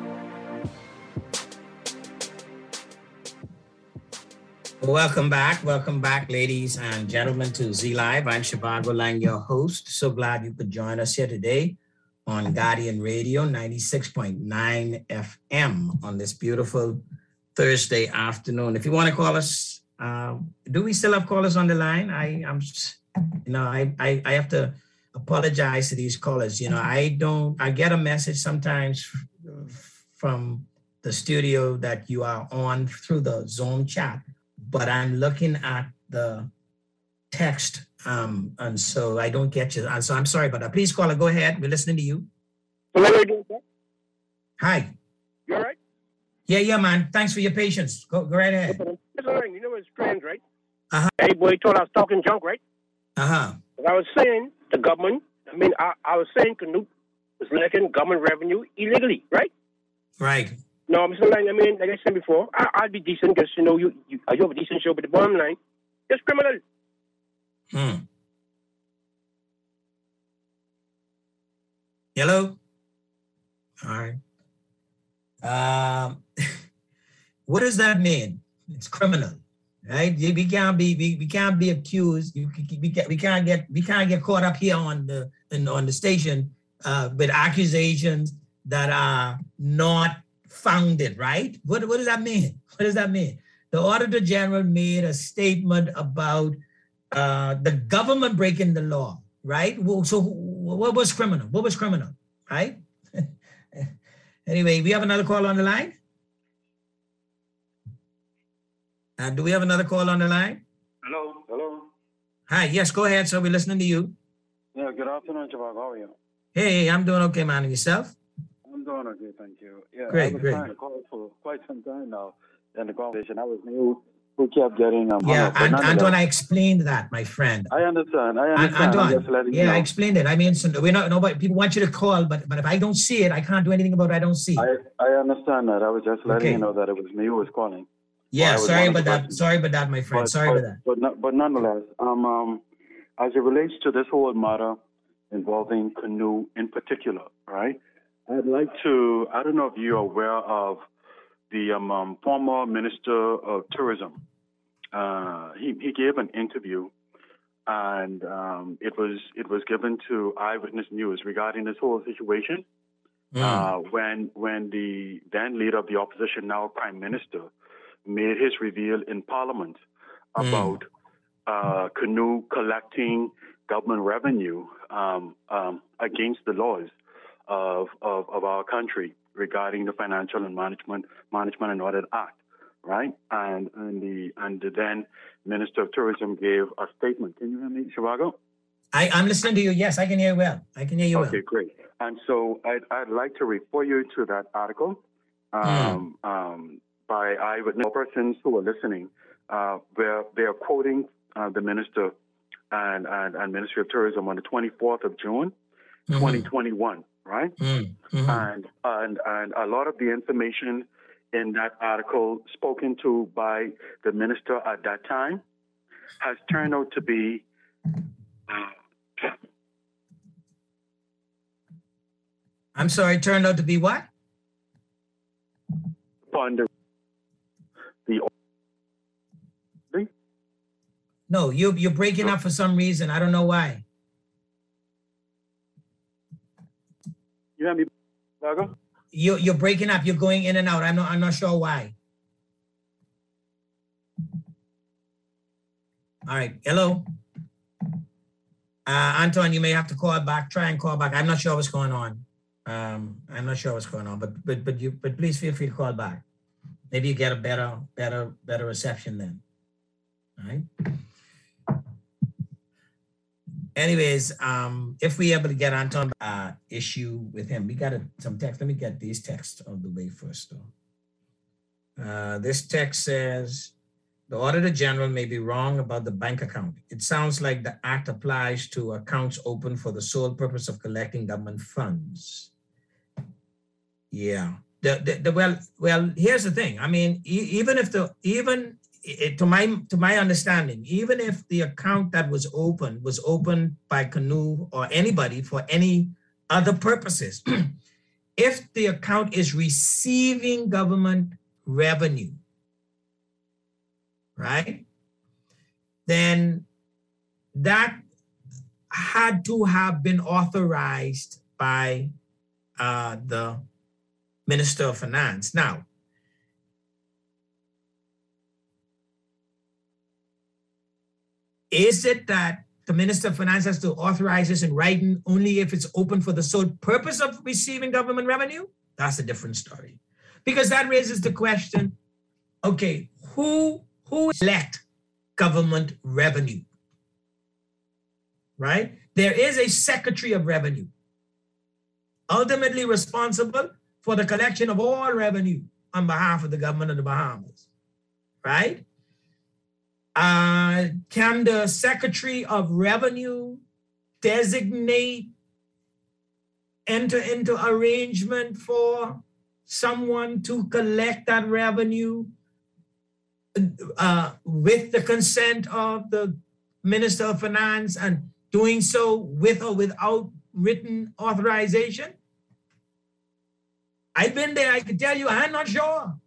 Welcome back. Welcome back, ladies and gentlemen, to Z Live. I'm Shivago Lang, your host. So glad you could join us here today on Guardian Radio ninety-six point nine F M on this beautiful Thursday afternoon. If you want to call us, um, do we still have callers on the line? I, I'm, you know, I, I, I have to apologize to these callers. You know, I don't, I get a message sometimes from the studio that you are on through the Zoom chat, but I'm looking at the text, um, and so I don't get you. And so I'm sorry about that. Please, caller, go ahead. We're listening to you. Hello, how are you doing, sir? Hi. You all right? Yeah, yeah, man. Thanks for your patience. Go, go right ahead. It's all right. You know it's strange, right? Uh-huh. Hey, boy, you told I was talking junk, right? Uh-huh. I was saying the government, I mean, I, I was saying Canute was collecting government revenue illegally, right? Right. No, Mister Lang, I mean, like I said before, I, I'll be decent because, you know, you, you, you have a decent show, but the bottom line, it's criminal. Hmm. Hello? All right. Um, what does that mean? It's criminal, right? We can't be we, we can't be accused. We, we, can't, we can't get we can't get caught up here on the in, on the station uh, with accusations that are not founded, right? What what does that mean? What does that mean? The Auditor General made a statement about uh, the government breaking the law, right? Well, so what was criminal? What was criminal, right? Anyway, we have another call on the line. Uh, do we have another call on the line? Hello, hello. Hi, yes, go ahead, sir. We're listening to you. Yeah, good afternoon, Chabag. How are you? Hey, I'm doing okay, man. And yourself? I'm doing okay, thank you. Yeah, great, I was great. trying to call for quite some time now in the conversation. I was new who kept getting um, yeah, and, Antoine, I explained that, my friend. I understand. I understand. Antoine, yeah, you know. I explained it. I mean, so we're not nobody. People want you to call, but but if I don't see it, I can't do anything about it. I don't see. I I understand that. I was just letting okay. you know that it was me who was calling. Yeah, I was sorry one of the about that. persons. Sorry about that, my friend. But, sorry but, about that. But, no- but nonetheless, um, um, as it relates to this whole matter involving Canoe in particular, right? I'd like to, I don't know if you're aware of the um, um, former Minister of Tourism. Uh, he, he gave an interview, and um, it was it was given to Eyewitness News regarding this whole situation. Mm. Uh, when when the then leader of the opposition, now Prime Minister, made his reveal in Parliament about Mm. uh, Canoe collecting government revenue um, um, against the laws of, of of our country regarding the Financial and Management Management and Audit Act, right? And and the and the then Minister of Tourism gave a statement. Can you hear me, Shivago? I, I'm listening to you. Yes, I can hear you well. I can hear you Okay, great. And so I'd, I'd like to refer you to that article um, um, by eyewitness persons who are listening, uh, where they're quoting uh, the Minister and, and, and Ministry of Tourism on the twenty-fourth of June, Mhm. twenty twenty-one, right? well. Mhm. And, and, and a lot of the information in that article spoken to by the minister at that time has turned out to be uh, I'm sorry, turned out to be what? upon the, the No, you, you're breaking up for some reason. I don't know why. you hear me, Vago? You, you're breaking up. You're going in and out. I'm not, I'm not sure why. All right. Hello. Uh, Anton, you may have to call back. Try and call back. I'm not sure what's going on. Um, I'm not sure what's going on, but but but you but please feel free to call back. Maybe you get a better better better reception then. All right. Anyways, um, if we able to get Anton uh issue with him, we got a, some text. Let me get these texts out of the way first, though. Uh, this text says, the Auditor General may be wrong about the bank account. It sounds like the act applies to accounts open for the sole purpose of collecting government funds. Yeah. The, the, the well, well, here's the thing. I mean, e- even if the even it, to my to my understanding, even if the account that was opened was opened by Canoe or anybody for any other purposes, if the account is receiving government revenue, right, then that had to have been authorized by uh, the Minister of Finance. Now, is it that the Minister of Finance has to authorize this in writing only if it's open for the sole purpose of receiving government revenue? That's a different story. Because that raises the question, okay, who who elect government revenue? Right? There is a Secretary of Revenue, ultimately responsible for the collection of all revenue on behalf of the government of the Bahamas, right? Uh, can the Secretary of Revenue designate, enter into arrangement for someone to collect that revenue uh, with the consent of the Minister of Finance and doing so with or without written authorization? I've been there. I can tell you, I'm not sure.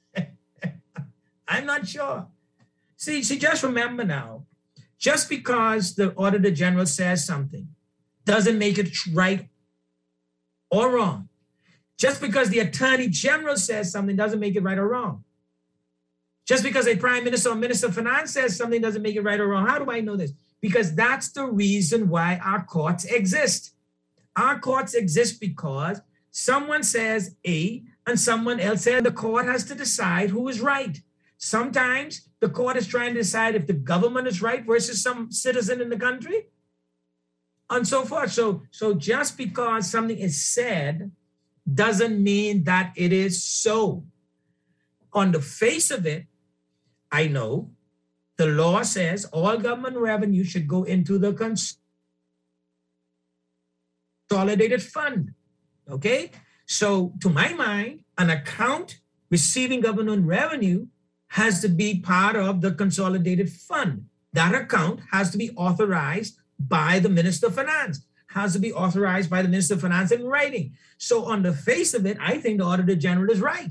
I'm not sure. See, see, just remember now, just because the Auditor General says something doesn't make it right or wrong. Just because the Attorney General says something doesn't make it right or wrong. Just because a Prime Minister or Minister of Finance says something doesn't make it right or wrong. How do I know this? Because that's the reason why our courts exist. Our courts exist because someone says A and someone else says the court has to decide who is right. Sometimes the court is trying to decide if the government is right versus some citizen in the country and so forth. So, so just because something is said doesn't mean that it is so. On the face of it, I know the law says all government revenue should go into the consolidated fund. Okay? So to my mind, an account receiving government revenue has to be part of the consolidated fund. That account has to be authorized by the Minister of Finance, has to be authorized by the Minister of Finance in writing. So on the face of it, I think the Auditor General is right.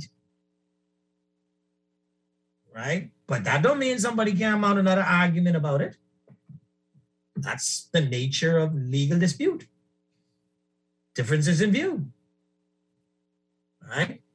Right? But that don't mean somebody can't mount another argument about it. That's the nature of legal dispute. Differences in view. Right?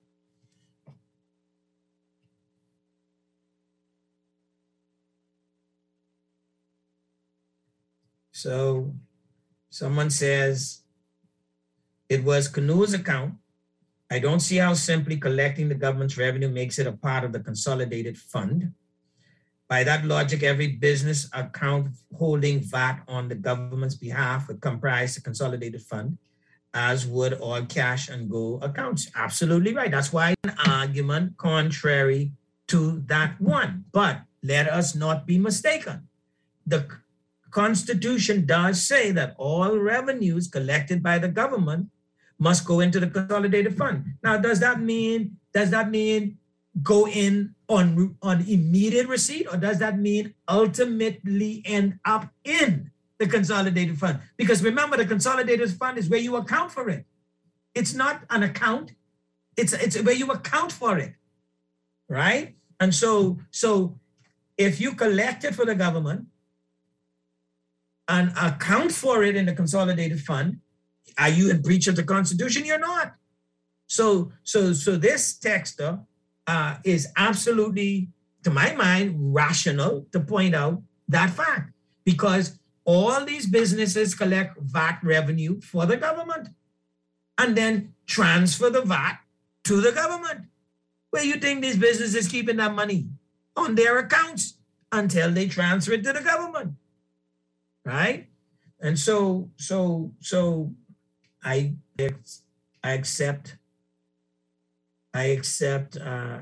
So someone says it was Canoe's account. I don't see how simply collecting the government's revenue makes it a part of the consolidated fund. By that logic, every business account holding V A T on the government's behalf would comprise the consolidated fund, as would all cash and go accounts. Absolutely right. That's why an argument contrary to that one. But let us not be mistaken. The Constitution does say that all revenues collected by the government must go into the consolidated fund. Now, does that mean, does that mean go in on, on immediate receipt, or does that mean ultimately end up in the consolidated fund? Because remember, the consolidated fund is where you account for it. It's not an account. It's, it's where you account for it, right? And so, so if you collect it for the government and account for it in the consolidated fund, are you in breach of the Constitution? You're not. So, so, so this texter uh, is absolutely, to my mind, rational to point out that fact, because all these businesses collect V A T revenue for the government and then transfer the V A T to the government. Where you think these businesses keeping that money? On their accounts until they transfer it to the government, right? And so, so, so I, I accept, I accept, uh,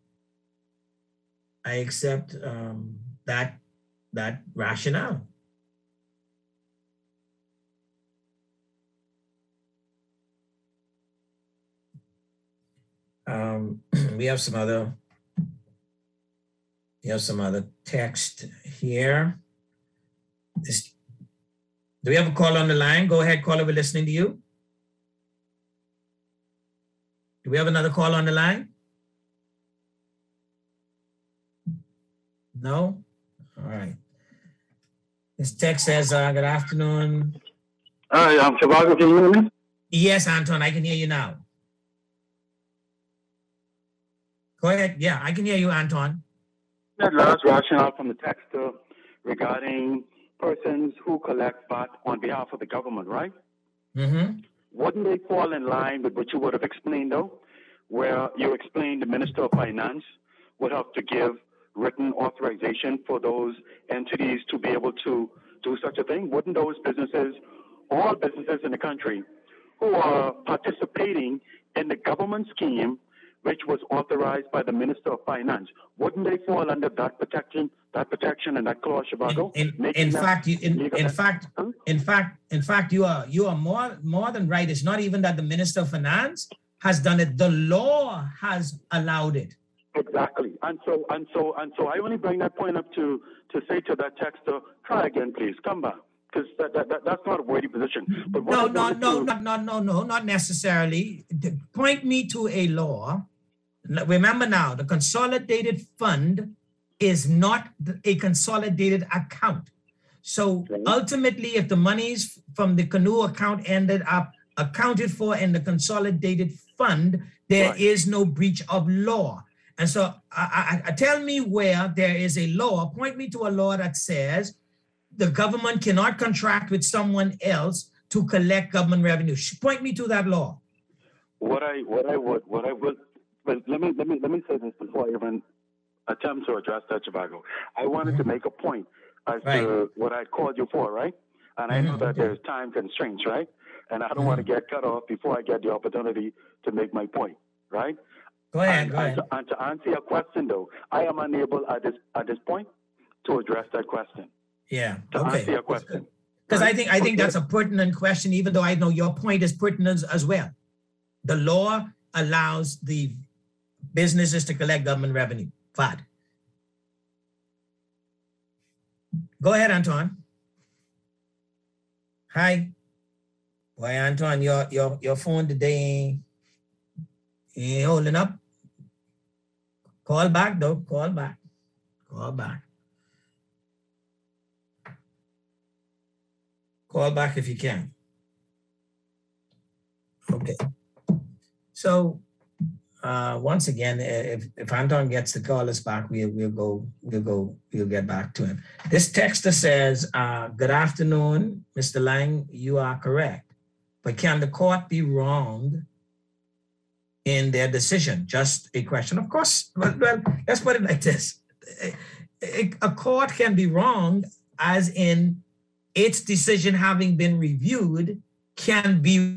I accept um, that that rationale. Um, we have some other, we have some other text here. This, do we have a call on the line? Go ahead, caller, we're listening to you. Do we have another call on the line? No? All right. This text says, uh, good afternoon. Hi, I'm Shivago, can you hear me? Yes, Anton, I can hear you now. Go ahead. Yeah, I can hear you, Anton. That last rationale from the text uh, regarding persons who collect V A T on behalf of the government, right? Mm-hmm. Wouldn't they fall in line with what you would have explained, though, where you explained the Minister of Finance would have to give written authorization for those entities to be able to do such a thing? Wouldn't those businesses, all businesses in the country who are participating in the government scheme, which was authorized by the Minister of Finance, wouldn't they fall under that protection, that protection and that clause, Shivago? In, in, in fact, you, in, in fact, huh? in fact, in fact, you are you are more more than right. It's not even that the Minister of Finance has done it; the law has allowed it. Exactly, and so and so and so. I only bring that point up to to say to that texter, try again, please, come back. Because that, that, that, that's not a worthy position. But no, no, no, no, no, no, no, not necessarily. Point me to a law. Remember now, the consolidated fund is not a consolidated account. So okay. Ultimately, if the monies from the Canoe account ended up accounted for in the consolidated fund, there right. is no breach of law. And so I, I, I tell me where there is a law, point me to a law that says the government cannot contract with someone else to collect government revenue. Point me to that law. What I what I would what I would well let me let me let me say this before I even attempt to address that, Shivago. I wanted mm-hmm. to make a point as right. to what I called you for, right? And I mm-hmm. know that there's time constraints, right? And I don't mm-hmm. want to get cut off before I get the opportunity to make my point, right? Go ahead, and, go ahead. And to, and to answer your question, though, I am unable at this at this point to address that question. Yeah. To okay. answer your question. Because right? I think I think okay. that's a pertinent question, even though I know your point is pertinent as well. The law allows the businesses to collect government revenue, V A T. Go ahead, Antoine. Hi. Why, Antoine, your your your phone today ain't holding up. Call back though. Call back. Call back. Call back if you can. Okay. So uh, once again, if if Anton gets to call us back, we'll we'll go we'll go we'll get back to him. This texter says, uh, "Good afternoon, Mister Lang. You are correct, but can the court be wrong in their decision? Just a question." Of course. Well, well let's put it like this: a, a court can be wrong, as in its decision having been reviewed can be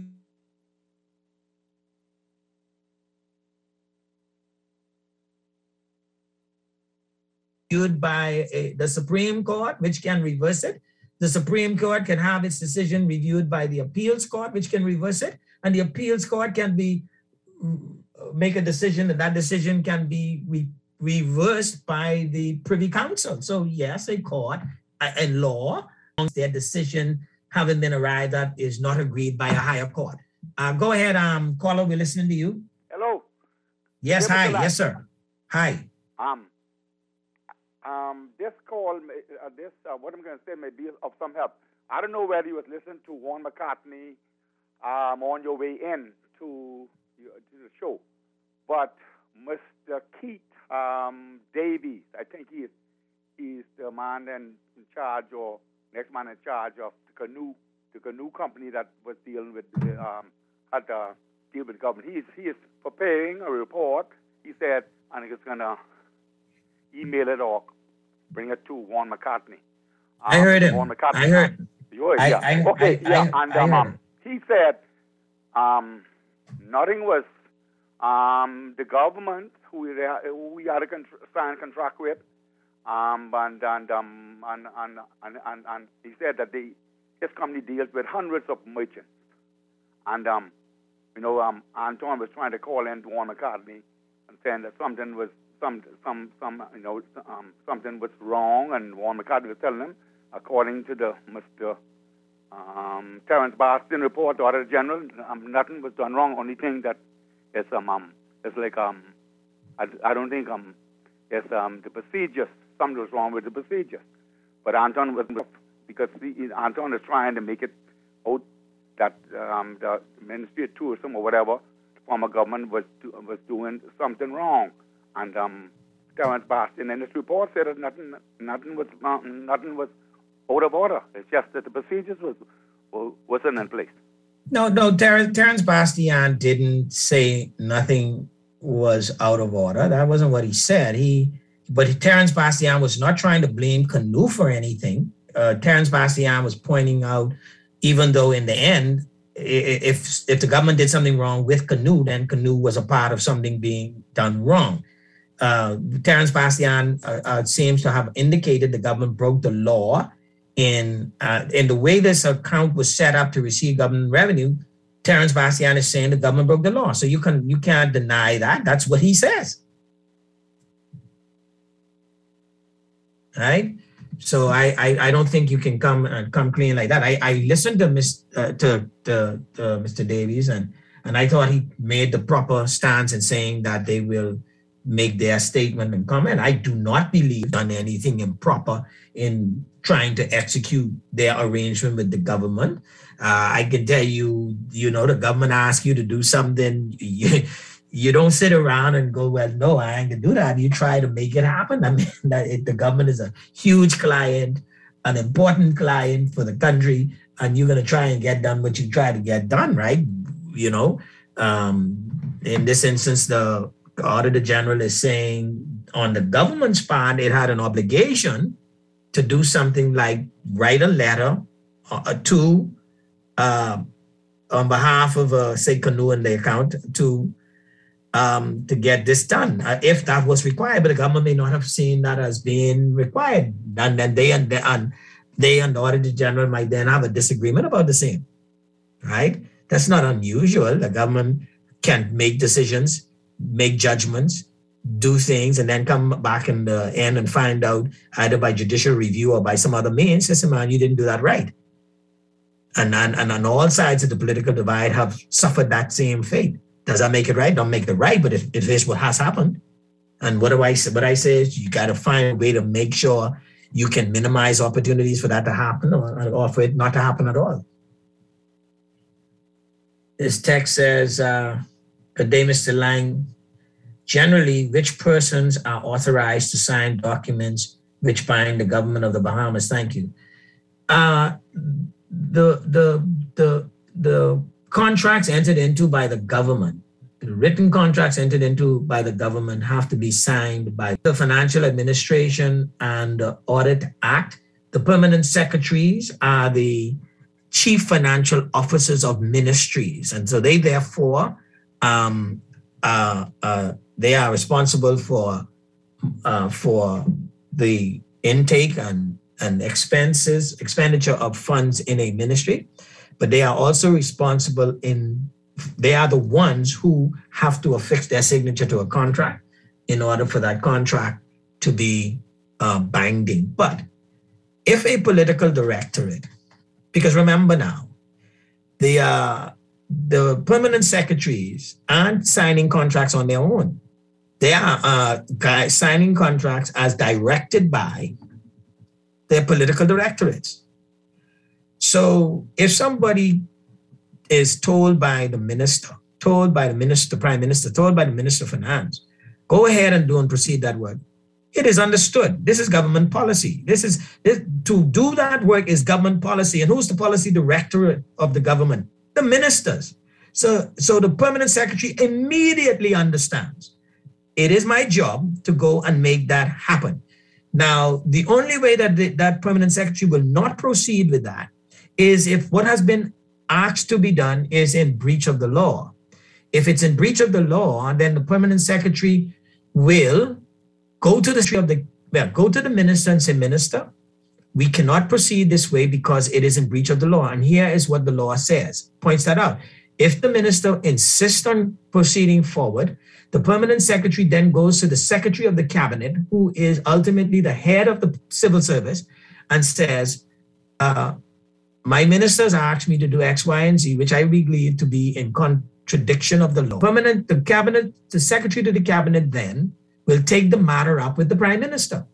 reviewed by a, the Supreme Court, which can reverse it. The Supreme Court can have its decision reviewed by the Appeals Court, which can reverse it. And the Appeals Court can be make a decision, and that decision can be re, reversed by the Privy Council. So yes, a court, a, a law, their decision having been arrived at is not agreed by a higher court. Uh, go ahead, um, caller, we're listening to you. Hello. Yes, hi, yes, sir. Hi. Um, um, this call, uh, this uh, what I'm going to say may be of some help. I don't know whether you was listening to Warren McCartney um, on your way in to, to the show, but Mister Keith um, Davies, I think he is he's the man in, in charge, or next man in charge of the canoe, the canoe company that was dealing with the, um, had to deal with the government. He is he is preparing a report. He said, and he's gonna email it or bring it to Warren McCartney. Um, I heard him. Warren McCartney. I heard. You heard, I, yeah. I, okay, I, yeah. I, and I um, heard um, he said, um, nothing was um, the government who we, who we had a contra- signed contract with. Um, and and, um, and, and, and, and and he said that the his company deals with hundreds of merchants. And, um, you know, um, Anton was trying to call in to Warren McCartney and saying that something was, some, some, some, you know, um, something was wrong. And Warren McCartney was telling him, according to the Mister Um, Terrence Bastion report, the Auditor General, um, nothing was done wrong. Only thing that is, um, um, it's like, um, I, I don't think, um, it's um, the procedures. Something was wrong with the procedures. But Anton was, because he, Anton is trying to make it out that um, the Ministry of Tourism or whatever, the former government was was doing something wrong. And um, Terrence Bastion in his report said that nothing, nothing was nothing was out of order. It's just that the procedures was wasn't in place. No, no, Ter- Terrence Bastion didn't say nothing was out of order. That wasn't what he said. He But Terrence Bastion was not trying to blame Canoe for anything. Uh, Terrence Bastion was pointing out, even though in the end, if if the government did something wrong with Canoe, then Canoe was a part of something being done wrong. Uh, Terrence Bastion uh, uh, seems to have indicated the government broke the law in uh, in the way this account was set up to receive government revenue. Terrence Bastion is saying the government broke the law, so you can you can't deny that. That's what he says. Right, so I, I I don't think you can come uh, come clean like that. I, I listened to Miss uh, to, to to Mister Davies, and and I thought he made the proper stance in saying that they will make their statement and comment. I do not believe done anything improper in trying to execute their arrangement with the government. Uh, I can tell you, you know, the government asks you to do something. You, You don't sit around and go, well, no, I ain't gonna do that. You try to make it happen. I mean, that it, the government is a huge client, an important client for the country, and you're gonna try and get done what you try to get done, right? You know, um, in this instance, the Auditor General is saying on the government's part, it had an obligation to do something like write a letter uh, to, uh, on behalf of, uh, say, Canoe and the account to, Um, to get this done, uh, if that was required, but the government may not have seen that as being required, and then they and, they and they and the Auditor General might then have a disagreement about the same, right? That's not unusual. The government can make decisions, make judgments, do things and then come back in the end and find out either by judicial review or by some other means, listen, man, you didn't do that right. And, and, and on all sides of the political divide have suffered that same fate. Does that make it right? Don't make it right, but it, it is what has happened. And what do I say? What I say is you got to find a way to make sure you can minimize opportunities for that to happen or, or for it not to happen at all. This text says, uh, good day, Mister Lang. Generally, which persons are authorized to sign documents which bind the government of the Bahamas? Thank you. Uh, the, the, the, the contracts entered into by the government, the written contracts entered into by the government have to be signed by the Financial Administration and the Audit Act. The permanent secretaries are the chief financial officers of ministries. And so they therefore, um, uh, uh, they are responsible for, uh, for the intake and, and expenses, expenditure of funds in a ministry, but they are also responsible in, they are the ones who have to affix their signature to a contract in order for that contract to be uh, binding. But if a political directorate, because remember now, the, uh, the permanent secretaries aren't signing contracts on their own. They are uh, signing contracts as directed by their political directorates. So if somebody is told by the minister, told by the minister, prime minister, told by the minister of finance, go ahead and do and proceed that work, it is understood. This is government policy. This is, this, to do that work is government policy. And who's the policy directorate of the government? The ministers. So, so the permanent secretary immediately understands it is my job to go and make that happen. Now, the only way that the, that permanent secretary will not proceed with that is if what has been asked to be done is in breach of the law. If it's in breach of the law, then the permanent secretary will go to the of the well, go to the minister and say, Minister, we cannot proceed this way because it is in breach of the law. And here is what the law says, points that out. If the minister insists on proceeding forward, the permanent secretary then goes to the secretary of the cabinet, who is ultimately the head of the civil service, and says, uh, my ministers asked me to do X, Y, and Z, which I believe to be in contradiction of the law. Permanent, the cabinet, the secretary to the cabinet then will take the matter up with the prime minister.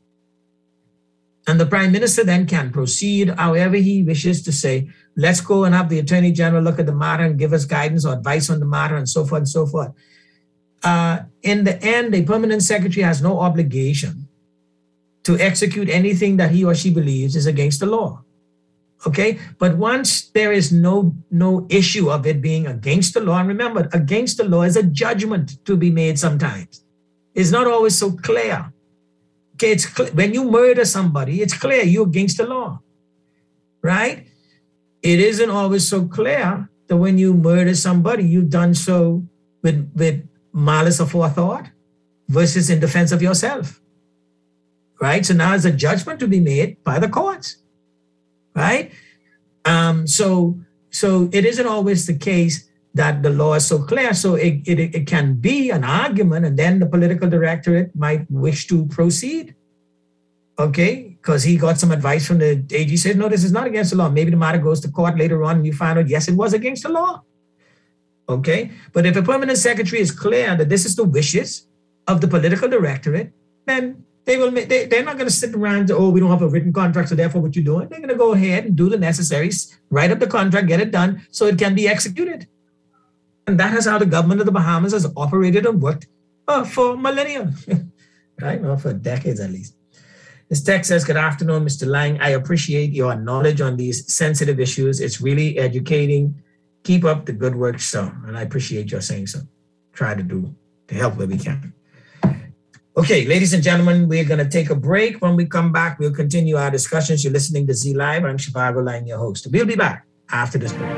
And the prime minister then can proceed however he wishes to say, let's go and have the attorney general look at the matter and give us guidance or advice on the matter and so forth and so forth. Uh, in the end, the permanent secretary has no obligation to execute anything that he or she believes is against the law. Okay, but once there is no, no issue of it being against the law, and remember, against the law is a judgment to be made sometimes. It's not always so clear. Okay, it's cl- when you murder somebody, it's clear you're against the law, right? It isn't always so clear that when you murder somebody, you've done so with, with malice aforethought versus in defense of yourself, right? So now there's a judgment to be made by the courts. Right? Um, so, so it isn't always the case that the law is so clear. So it, it, it can be an argument, and then the political directorate might wish to proceed. Okay, because he got some advice from the A G, said, no, this is not against the law. Maybe the matter goes to court later on and you find out, yes, it was against the law. Okay, but if a permanent secretary is clear that this is the wishes of the political directorate, then They will. They, they're not going to sit around, oh, we don't have a written contract, so therefore what you're doing. They're going to go ahead and do the necessaries, write up the contract, get it done so it can be executed. And that is how the government of the Bahamas has operated and worked uh, for millennia, right? Well, for decades at least. This text says, good afternoon, Mister Lang. I appreciate your knowledge on these sensitive issues. It's really educating. Keep up the good work, sir. And I appreciate your saying so. Try to do, to help where we can. Okay, ladies and gentlemen, we're going to take a break. When we come back, we'll continue our discussions. You're listening to Z Live. I'm Shivago Lang, your host. We'll be back after this break.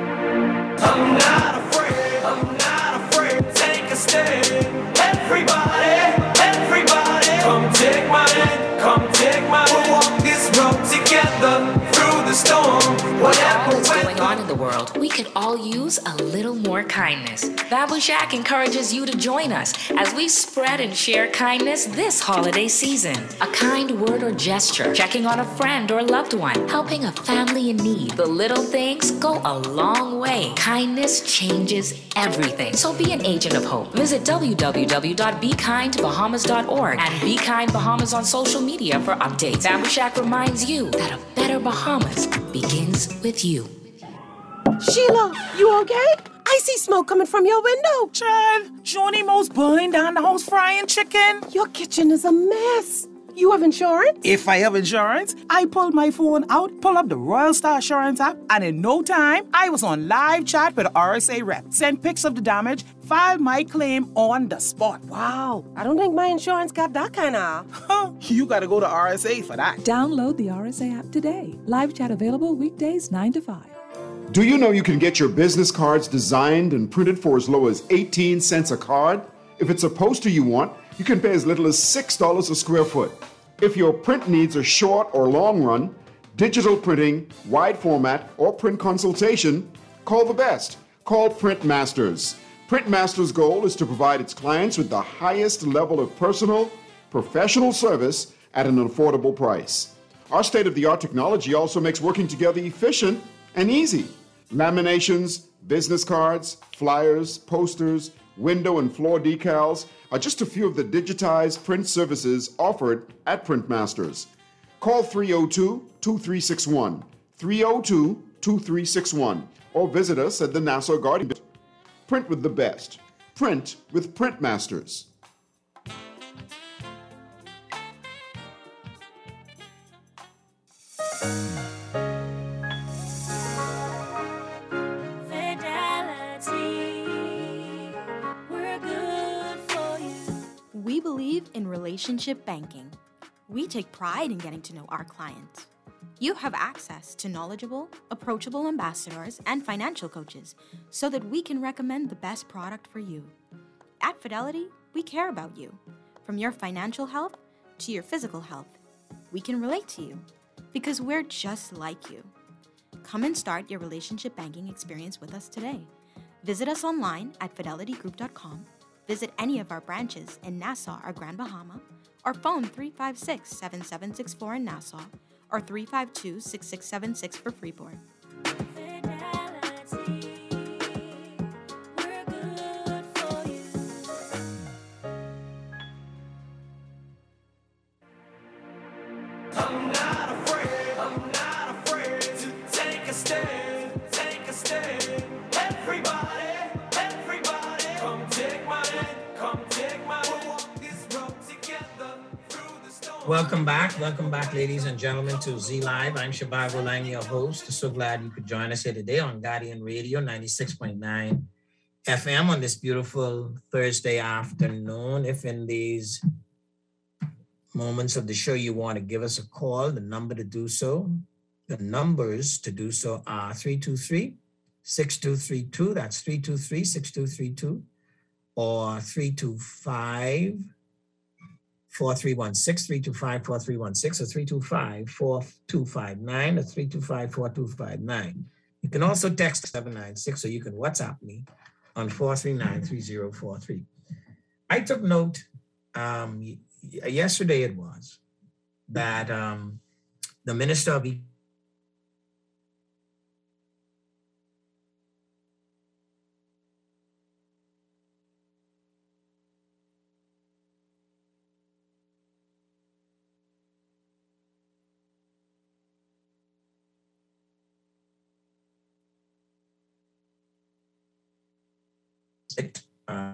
I'm not afraid, I'm not afraid. Take a stand. Everybody, everybody, come take my hand, come take my hand. We'll walk this road together through the storm. What is going on in the world? world, we could all use a little more kindness. Bamboo Shack encourages you to join us as we spread and share kindness this holiday season. A kind word or gesture, checking on a friend or loved one, helping a family in need. The little things go a long way. Kindness changes everything. So be an agent of hope. Visit w w w dot be kind bahamas dot org and Be Kind Bahamas on social media for updates. Bamboo Shack reminds you that a better Bahamas begins with you. Sheila, you okay? I see smoke coming from your window. Child, Joni Mo's burning down the house frying chicken. Your kitchen is a mess. You have insurance? If I have insurance, I pulled my phone out, pull up the Royal Star Assurance app, and in no time, I was on live chat with the R S A rep. Sent pics of the damage, filed my claim on the spot. Wow, I don't think my insurance got that kind of. Huh, you gotta go to R S A for that. Download the R S A app today. Live chat available weekdays nine to five. Do you know you can get your business cards designed and printed for as low as eighteen cents a card? If it's a poster you want, you can pay as little as six dollars a square foot. If your print needs are short or long run, digital printing, wide format, or print consultation, call the best. Call Print Masters. Print Masters' goal is to provide its clients with the highest level of personal, professional service at an affordable price. Our state-of-the-art technology also makes working together efficient and easy. Laminations, business cards, flyers, posters, window and floor decals are just a few of the digitized print services offered at Print Masters. Call three oh two, two three six one, three oh two, two three six one, or visit us at the Nassau Guardian. Print with the best. Print with Print Masters. We believe in relationship banking. We take pride in getting to know our clients. You have access to knowledgeable, approachable ambassadors and financial coaches so that we can recommend the best product for you. At Fidelity, we care about you. From your financial health to your physical health, we can relate to you because we're just like you. Come and start your relationship banking experience with us today. Visit us online at fidelity group dot com. Visit any of our branches in Nassau or Grand Bahama, or phone three five six, seven seven six four in Nassau, or three five two, six six seven six for Freeport. I'm not afraid, I'm not afraid to take a stand, take a stand. Everybody, everybody, come take my hand, come take my hand. Walk this road together through the storm. Welcome back. Welcome back, ladies and gentlemen, to Z Live. I'm Shabago Lang, your host. So glad you could join us here today on Guardian Radio ninety-six point nine F M on this beautiful Thursday afternoon. If in these moments of the show you want to give us a call, the number to do so, the numbers to do so are three two three, six two three two. That's three two three, six two three two, or three two five, four three one six, three two five, four three one six, or three two five, four two five nine, or three two five, four two five nine. You can also text seven nine six, or you can WhatsApp me on four three nine, three zero four three. I took note, um, yesterday it was, that um, the Minister of E- uh,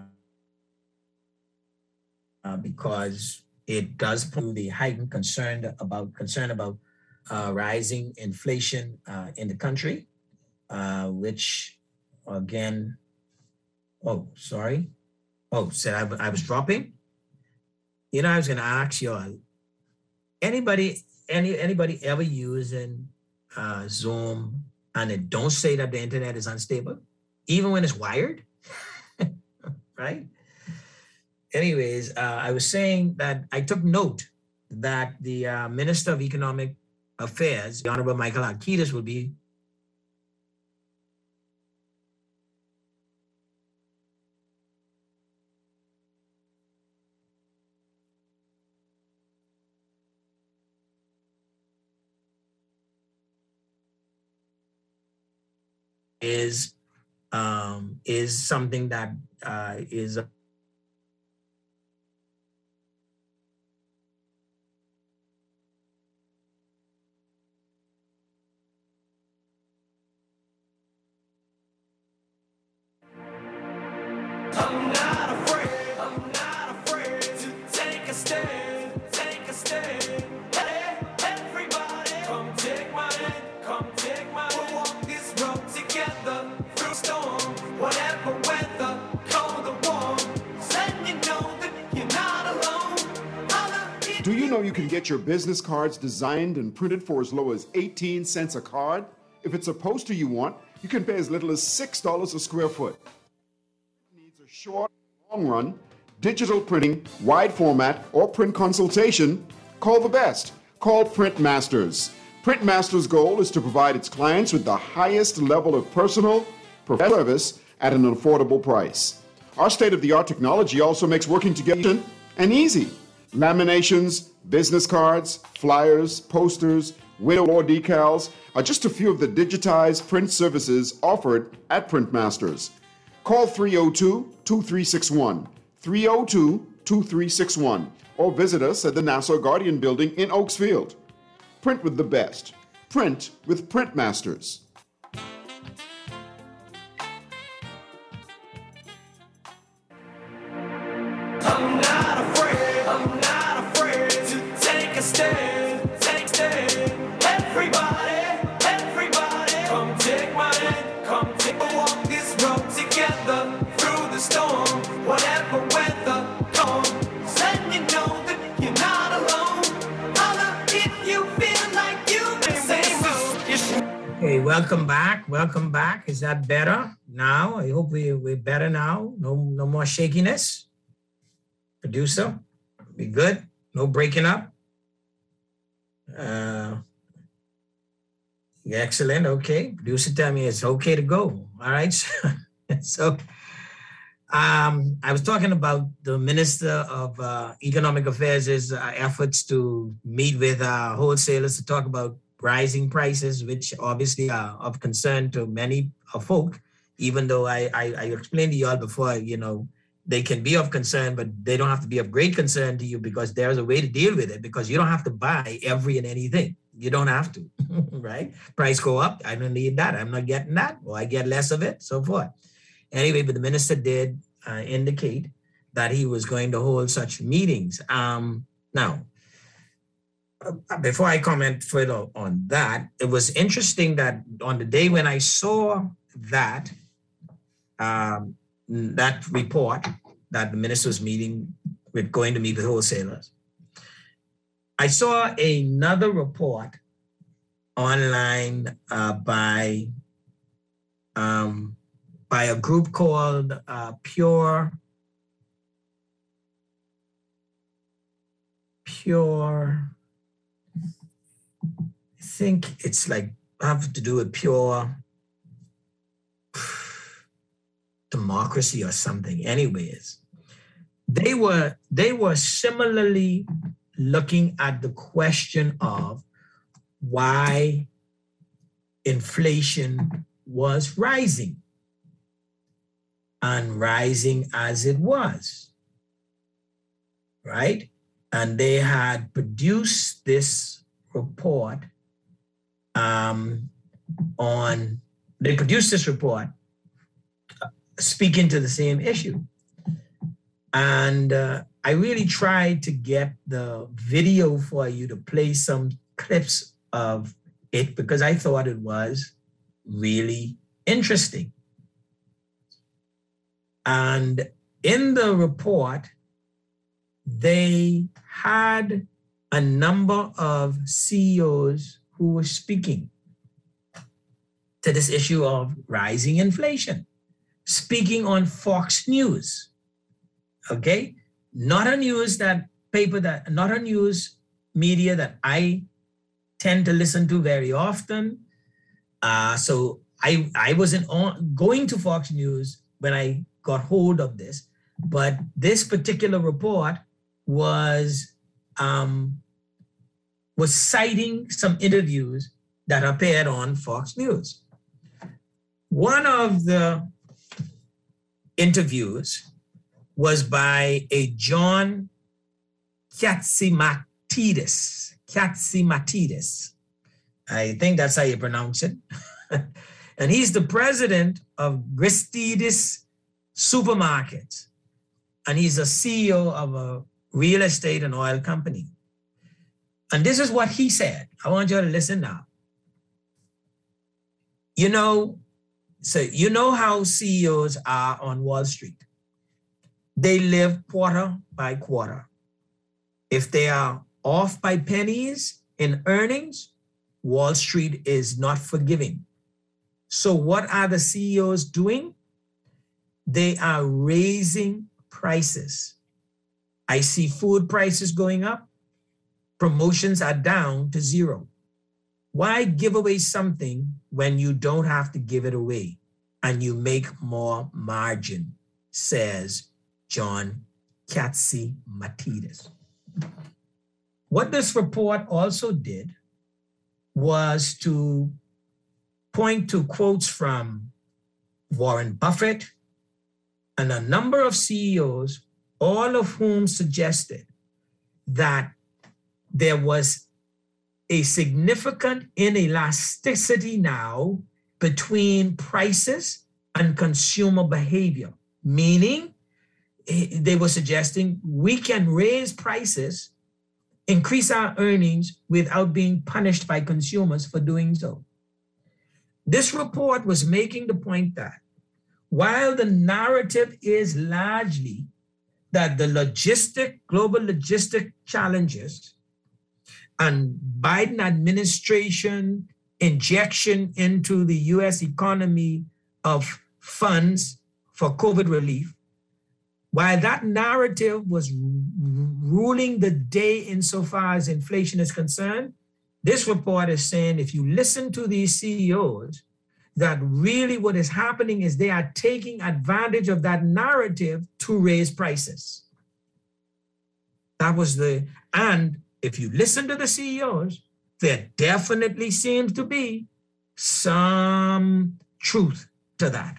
uh, because it does point the heightened concern about concern about uh, rising inflation uh, in the country, uh, which again, oh, sorry. Oh, said I, I was dropping. You know, I was going to ask you all, anybody, any anybody ever using uh, Zoom and it don't say that the internet is unstable, even when it's wired, right? Anyways, uh, I was saying that I took note that the uh, Minister of Economic Affairs, the Honorable Michael Arkitis, will be is um, is something that uh, is I'm not afraid, I'm not afraid to take a stand, take a stand. Hey, everybody, come take my hand, come take my hand. We'll walk this road together through storm, whatever weather, cold or warm. Letting you know that you're not alone. Holla if Do you know you can get your business cards designed and printed for as low as eighteen cents a card? If it's a poster you want, you can pay as little as six dollars a square foot. Needs a short, long run, digital printing, wide format, or print consultation, call the best. Call Print Masters. Print Masters' goal is to provide its clients with the highest level of personal, professional service at an affordable price. Our state-of-the-art technology also makes working together and easy. Laminations, business cards, flyers, posters, window or decals are just a few of the digitized print services offered at Print Masters. Call three oh two, two three six one, three oh two, two three six one, or visit us at the Nassau Guardian Building in Oaksfield. Print with the best. Print with Print Masters. I'm not afraid, I'm not afraid to take a stand, take a stand. Everybody, everybody, come take my hand, come take a walk this road together through the storm, whatever weather comes. Letting you know that you're not alone. Holla if you feel like you can say so. Okay, welcome back. Welcome back. Is that better now? I hope we, we're better now. No, no more shakiness. Producer, we good? No breaking up? Uh, excellent. Okay. Producer tell me it's okay to go. All right. So um, I was talking about the Minister of uh, Economic Affairs' uh, efforts to meet with uh, wholesalers to talk about rising prices, which obviously are of concern to many uh, folk, even though I, I, I explained to you all before, you know, they can be of concern, but they don't have to be of great concern to you because there's a way to deal with it because you don't have to buy every and anything. You don't have to, right? Price go up, I don't need that. I'm not getting that, or I get less of it, so forth. Anyway, but the minister did uh, indicate that he was going to hold such meetings. Um, now, uh, before I comment further on that, it was interesting that on the day when I saw that, um, that report that the minister was meeting with going to meet with wholesalers, I saw another report online uh, by um, by a group called uh, Pure Pure. I think it's like have to do with Pure Democracy or something. Anyways, they were they were similarly looking at the question of why inflation was rising and rising as it was, right? And they had produced this report um, on, they produced this report speaking to the same issue. And uh, I really tried to get the video for you to play some clips of it because I thought it was really interesting. And in the report, they had a number of C E Os who were speaking to this issue of rising inflation, speaking on Fox News. Okay, not a news that paper that, not a news media that I tend to listen to very often. Uh, so I I wasn't on, going to Fox News when I got hold of this, but this particular report was um, was citing some interviews that appeared on Fox News. One of the interviews was by a John Katzimatidis. Katzimatidis. I think that's how you pronounce it. And he's the president of Gristidis Supermarkets. And he's a C E O of a real estate and oil company. And this is what he said. I want you to listen now. You know, so you know how C E Os are on Wall Street. They live quarter by quarter. If they are off by pennies in earnings, Wall Street is not forgiving. So what are the C E Os doing? They are raising prices. I see food prices going up. Promotions are down to zero. Why give away something when you don't have to give it away and you make more margin, says John Katzimatidis. What this report also did was to point to quotes from Warren Buffett and a number of C E Os, all of whom suggested that there was a significant inelasticity now between prices and consumer behavior, meaning they were suggesting we can raise prices, increase our earnings without being punished by consumers for doing so. This report was making the point that while the narrative is largely that the logistic, global logistic challenges and Biden administration injection into the U S economy of funds for COVID relief, while that narrative was r- ruling the day insofar as inflation is concerned, this report is saying if you listen to these C E Os, that really what is happening is they are taking advantage of that narrative to raise prices. That was the, and if you listen to the C E Os, there definitely seems to be some truth to that.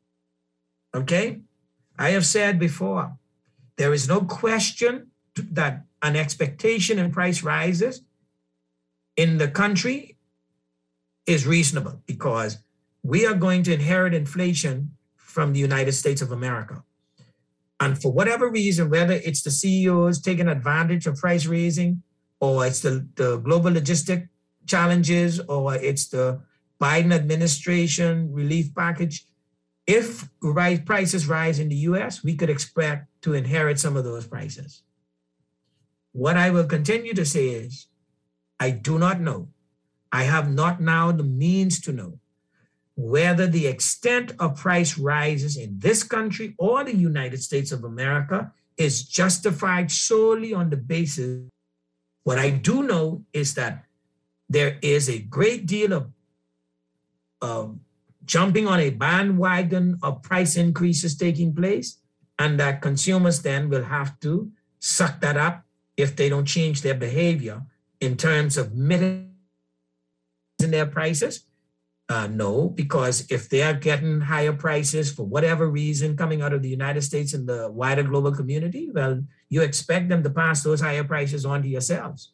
Okay? I have said before, there is no question that an expectation in price rises in the country is reasonable because we are going to inherit inflation from the United States of America. And for whatever reason, whether it's the C E Os taking advantage of price raising, or it's the, the global logistic challenges, or it's the Biden administration relief package, if rise, prices rise in the U S, we could expect to inherit some of those prices. What I will continue to say is, I do not know. I have not now the means to know whether the extent of price rises in this country or the United States of America is justified solely on the basis. What I do know is that there is a great deal of uh, jumping on a bandwagon of price increases taking place, and that consumers then will have to suck that up if they don't change their behavior in terms of mitigating their prices. Uh, no, because if they are getting higher prices for whatever reason coming out of the United States and the wider global community, well, you expect them to pass those higher prices on to yourselves.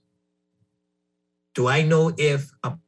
Do I know if a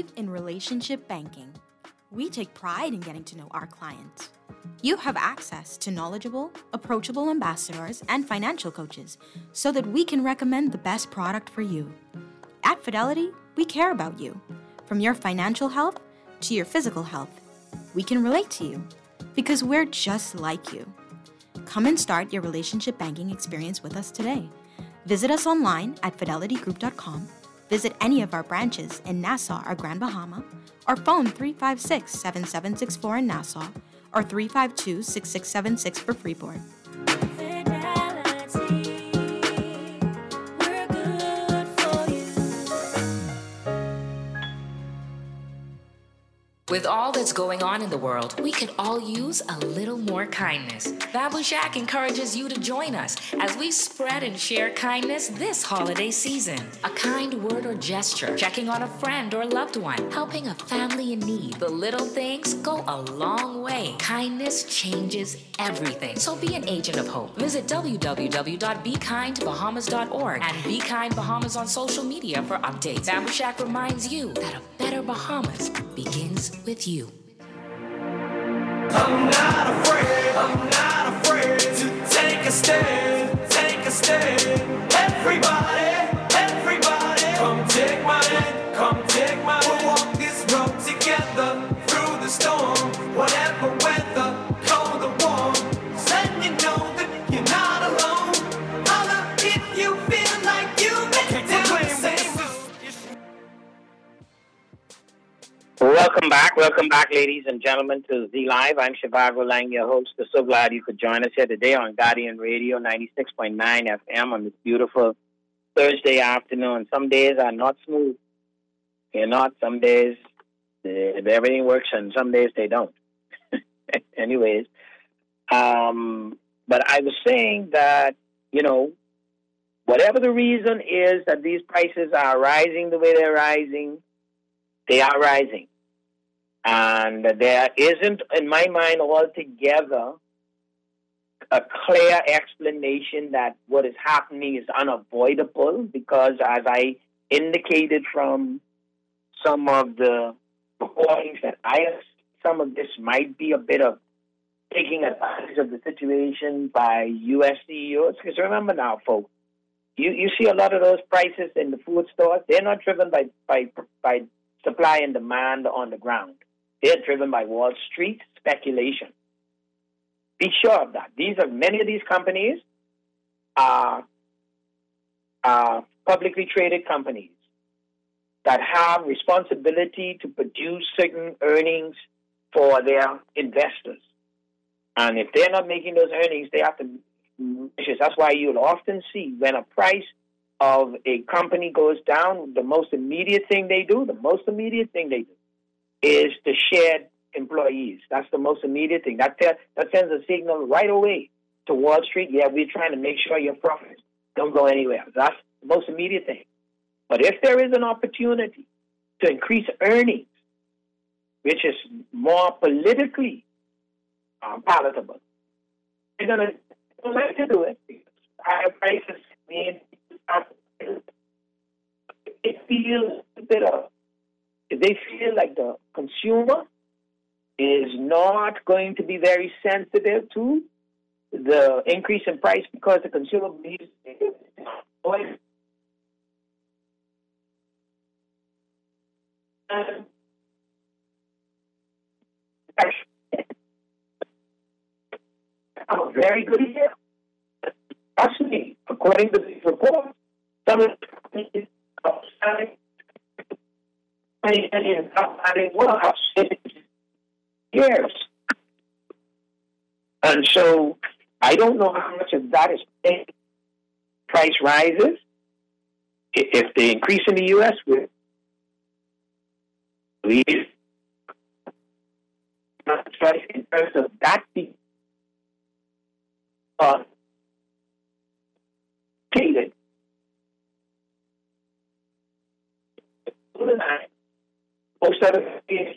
believe in relationship banking. We take pride in getting to know our clients. You have access to knowledgeable, approachable ambassadors and financial coaches so that we can recommend the best product for you. At Fidelity, we care about you. From your financial health to your physical health, we can relate to you because we're just like you. Come and start your relationship banking experience with us today. Visit us online at fidelity group dot com. Visit any of our branches in Nassau or Grand Bahama, or phone three five six, seven seven six four in Nassau or three five two, six six seven six for Freeport. With all that's going on in the world, we could all use a little more kindness. Bamboo Shack encourages you to join us as we spread and share kindness this holiday season. A kind word or gesture, checking on a friend or loved one, helping a family in need. The little things go a long way. Kindness changes everything. So be an agent of hope. Visit w w w dot be kind bahamas dot org and Be Kind Bahamas on social media for updates. Bamboo Shack reminds you that a better Bahamas begins with you. I'm not afraid, I'm not afraid to take a stand, take a stand. Everybody, everybody, come take my hand, come take my hand. We'll walk this road together through the storm, whatever weather, cold or warm. Just letting you know that you're not alone. Holla if you feel like you make it the same. Welcome back, welcome back, ladies and gentlemen, to Z Live. I'm Shivago Lang, your host. We're so glad you could join us here today on Guardian Radio ninety-six point nine F M on this beautiful Thursday afternoon. Some days are not smooth. They're not. Some days uh, everything works, and some days they don't. Anyways, um, but I was saying that, you know, whatever the reason is that these prices are rising the way they're rising, they are rising. And there isn't, in my mind, altogether a clear explanation that what is happening is unavoidable, because as I indicated from some of the recordings that I have, some of this might be a bit of taking advantage of the situation by U S C E Os. Because remember now, folks, you, you see a lot of those prices in the food stores, they're not driven by, by, by supply and demand on the ground. They're driven by Wall Street speculation. Be sure of that. These are many of these companies are, are publicly traded companies that have responsibility to produce certain earnings for their investors. And if they're not making those earnings, they have to. That's why you'll often see when a price of a company goes down, the most immediate thing they do, the most immediate thing they do is to shed employees. That's the most immediate thing. That, te- that sends a signal right away to Wall Street. Yeah, we're trying to make sure your profits don't go anywhere. That's the most immediate thing. But if there is an opportunity to increase earnings, which is more politically um, palatable, they're going to like to do it because higher prices mean it feels a bit of, if they feel like the consumer is not going to be very sensitive to the increase in price because the consumer believes um, a very good year. Actually, according to these reports, some of the companies outside and outside well have years. And so I don't know how much of that is paid. Price rises. If they increase in the U S, we leave. In terms of that, uh, stated. Most of it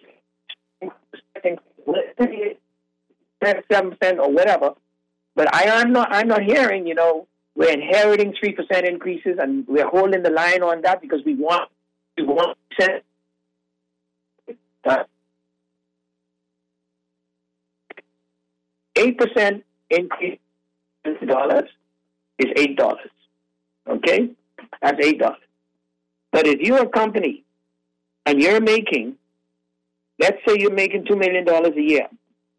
seven percent or whatever, but I am not. I'm not hearing. You know, we're inheriting three percent increases, and we're holding the line on that because we want we want percent. Uh, eight percent increase in dollars is eight dollars. Okay? That's eight dollars. But if you're a company and you're making, let's say you're making two million dollars a year,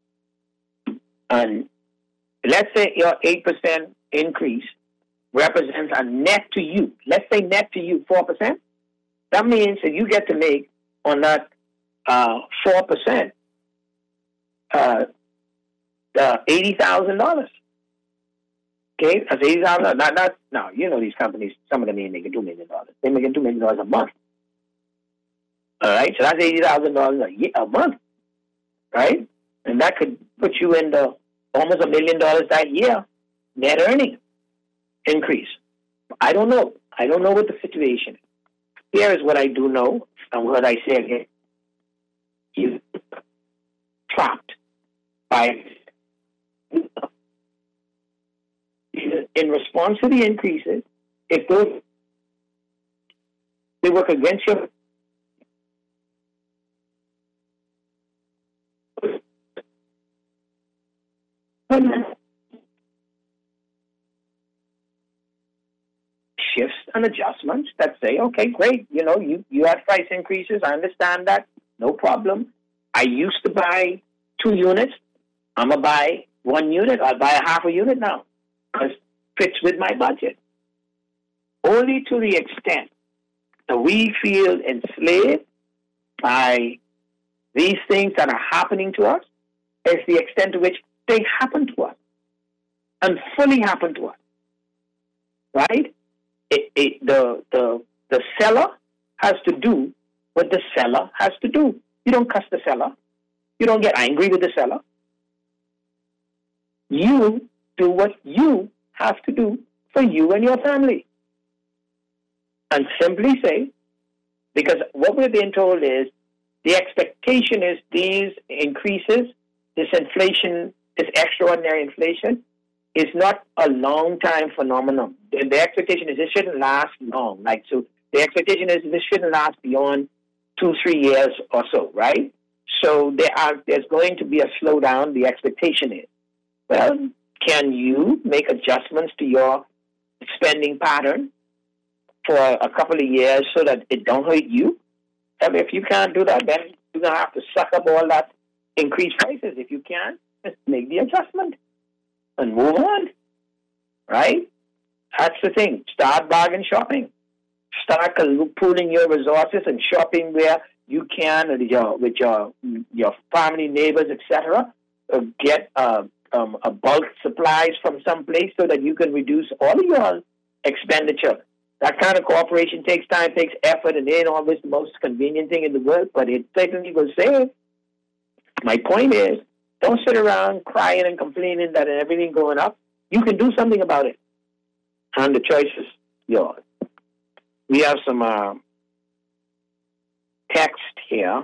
and let's say your eight percent increase represents a net to you. Let's say net to you four percent. That means that you get to make on that uh, four percent uh, uh, eighty thousand dollars. Okay, that's eighty thousand dollars. Not, not, now, you know these companies, some of them ain't making two million dollars. They're making two million dollars a month. All right, so that's eighty thousand dollars a, year, a month, right? And that could put you into almost a million dollars that year net earning increase. I don't know. I don't know what the situation is. Here is what I do know, and what I said here. You trapped by, in response to the increases, if those, they work against your shifts and adjustments that say, okay, great, you know, you, you had price increases, I understand that, no problem. I used to buy two units, I'm going to buy one unit, I'll buy a half a unit now, because it fits with my budget. Only to the extent that we feel enslaved by these things that are happening to us is the extent to which they happen to us and fully happen to us, right? It, it, the, the, the seller has to do what the seller has to do. You don't cuss the seller. You don't get angry with the seller. You do what you have to do for you and your family. And simply say, because what we're being told is the expectation is these increases, this inflation, this extraordinary inflation, is not a long-time phenomenon. The, the expectation is this shouldn't last long. Like, so the expectation is this shouldn't last beyond two, three years or so, right? So there are there's going to be a slowdown. The expectation is, well, can you make adjustments to your spending pattern for a couple of years so that it don't hurt you? I mean, if you can't do that, then you're going to have to suck up all that increased prices. If you can, just make the adjustment and move on, right? That's the thing. Start bargain shopping. Start pooling your resources and shopping where you can with your with your your family, neighbors, et cetera. Uh, get uh, um, a bulk supplies from someplace so that you can reduce all of your expenditure. That kind of cooperation takes time, takes effort, and ain't always the most convenient thing in the world, but it certainly will save. My point is, don't sit around crying and complaining that everything going up. You can do something about it. And the choice is yours. We have some uh, text here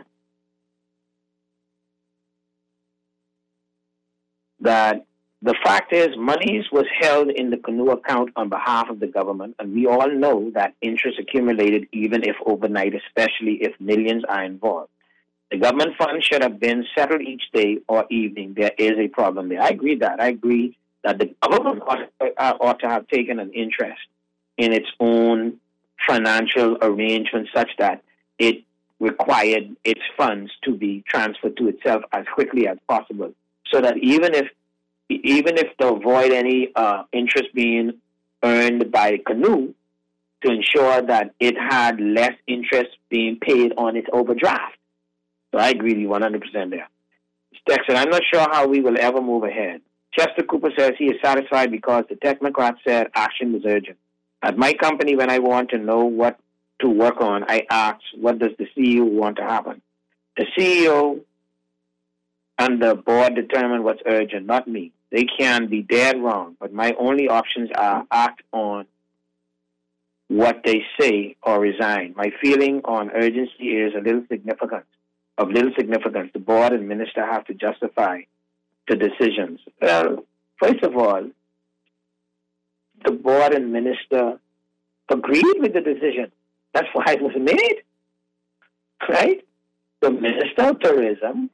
that the fact is monies was held in the Canoe account on behalf of the government, and we all know that interest accumulated even if overnight, especially if millions are involved. The government funds should have been settled each day or evening. There is a problem there. I agree that. I agree that the government ought, uh, ought to have taken an interest in its own financial arrangements such that it required its funds to be transferred to itself as quickly as possible, so that even if even if to avoid any uh, interest being earned by Canoe, to ensure that it had less interest being paid on its overdraft. So I agree with you one hundred percent there. Texan, I'm not sure how we will ever move ahead. Chester Cooper says he is satisfied because the technocrat said action was urgent. At my company, when I want to know what to work on, I ask, what does the C E O want to happen? The C E O and the board determine what's urgent, not me. They can be dead wrong, but my only options are act on what they say or resign. My feeling on urgency is a little significant. Of little significance. The board and minister have to justify the decisions. Well, first of all, the board and minister agreed with the decision. That's why it was made, right? the Minister of Tourism,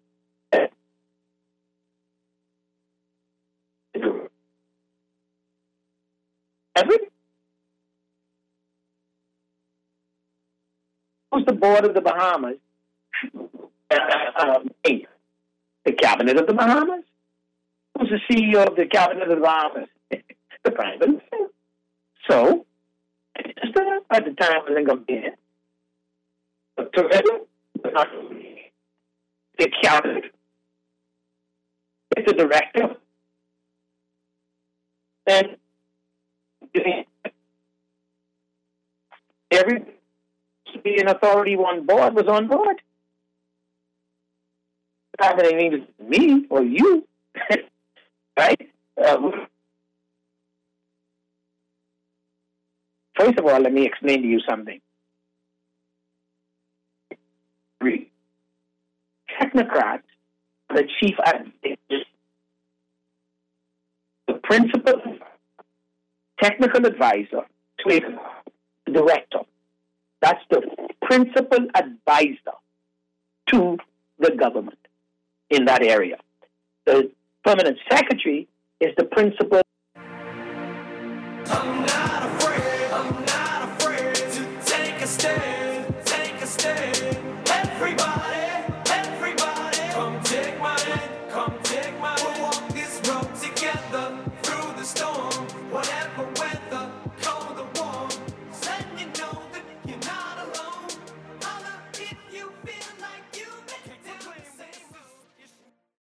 every who's the board of the Bahamas? Uh, um, the cabinet of the Bahamas? Who's the C E O of the cabinet of the Bahamas? The Prime Minister. So, the at the time was in Gambia. The tourism, the cabinet, it's the director, and every to be an authority on board was on board. Not that it means me or you, right? Uh, first of all, let me explain to you something. Technocrats, the chief administrator, the principal technical advisor to a director. That's the principal advisor to the government in that area. The permanent secretary is the principal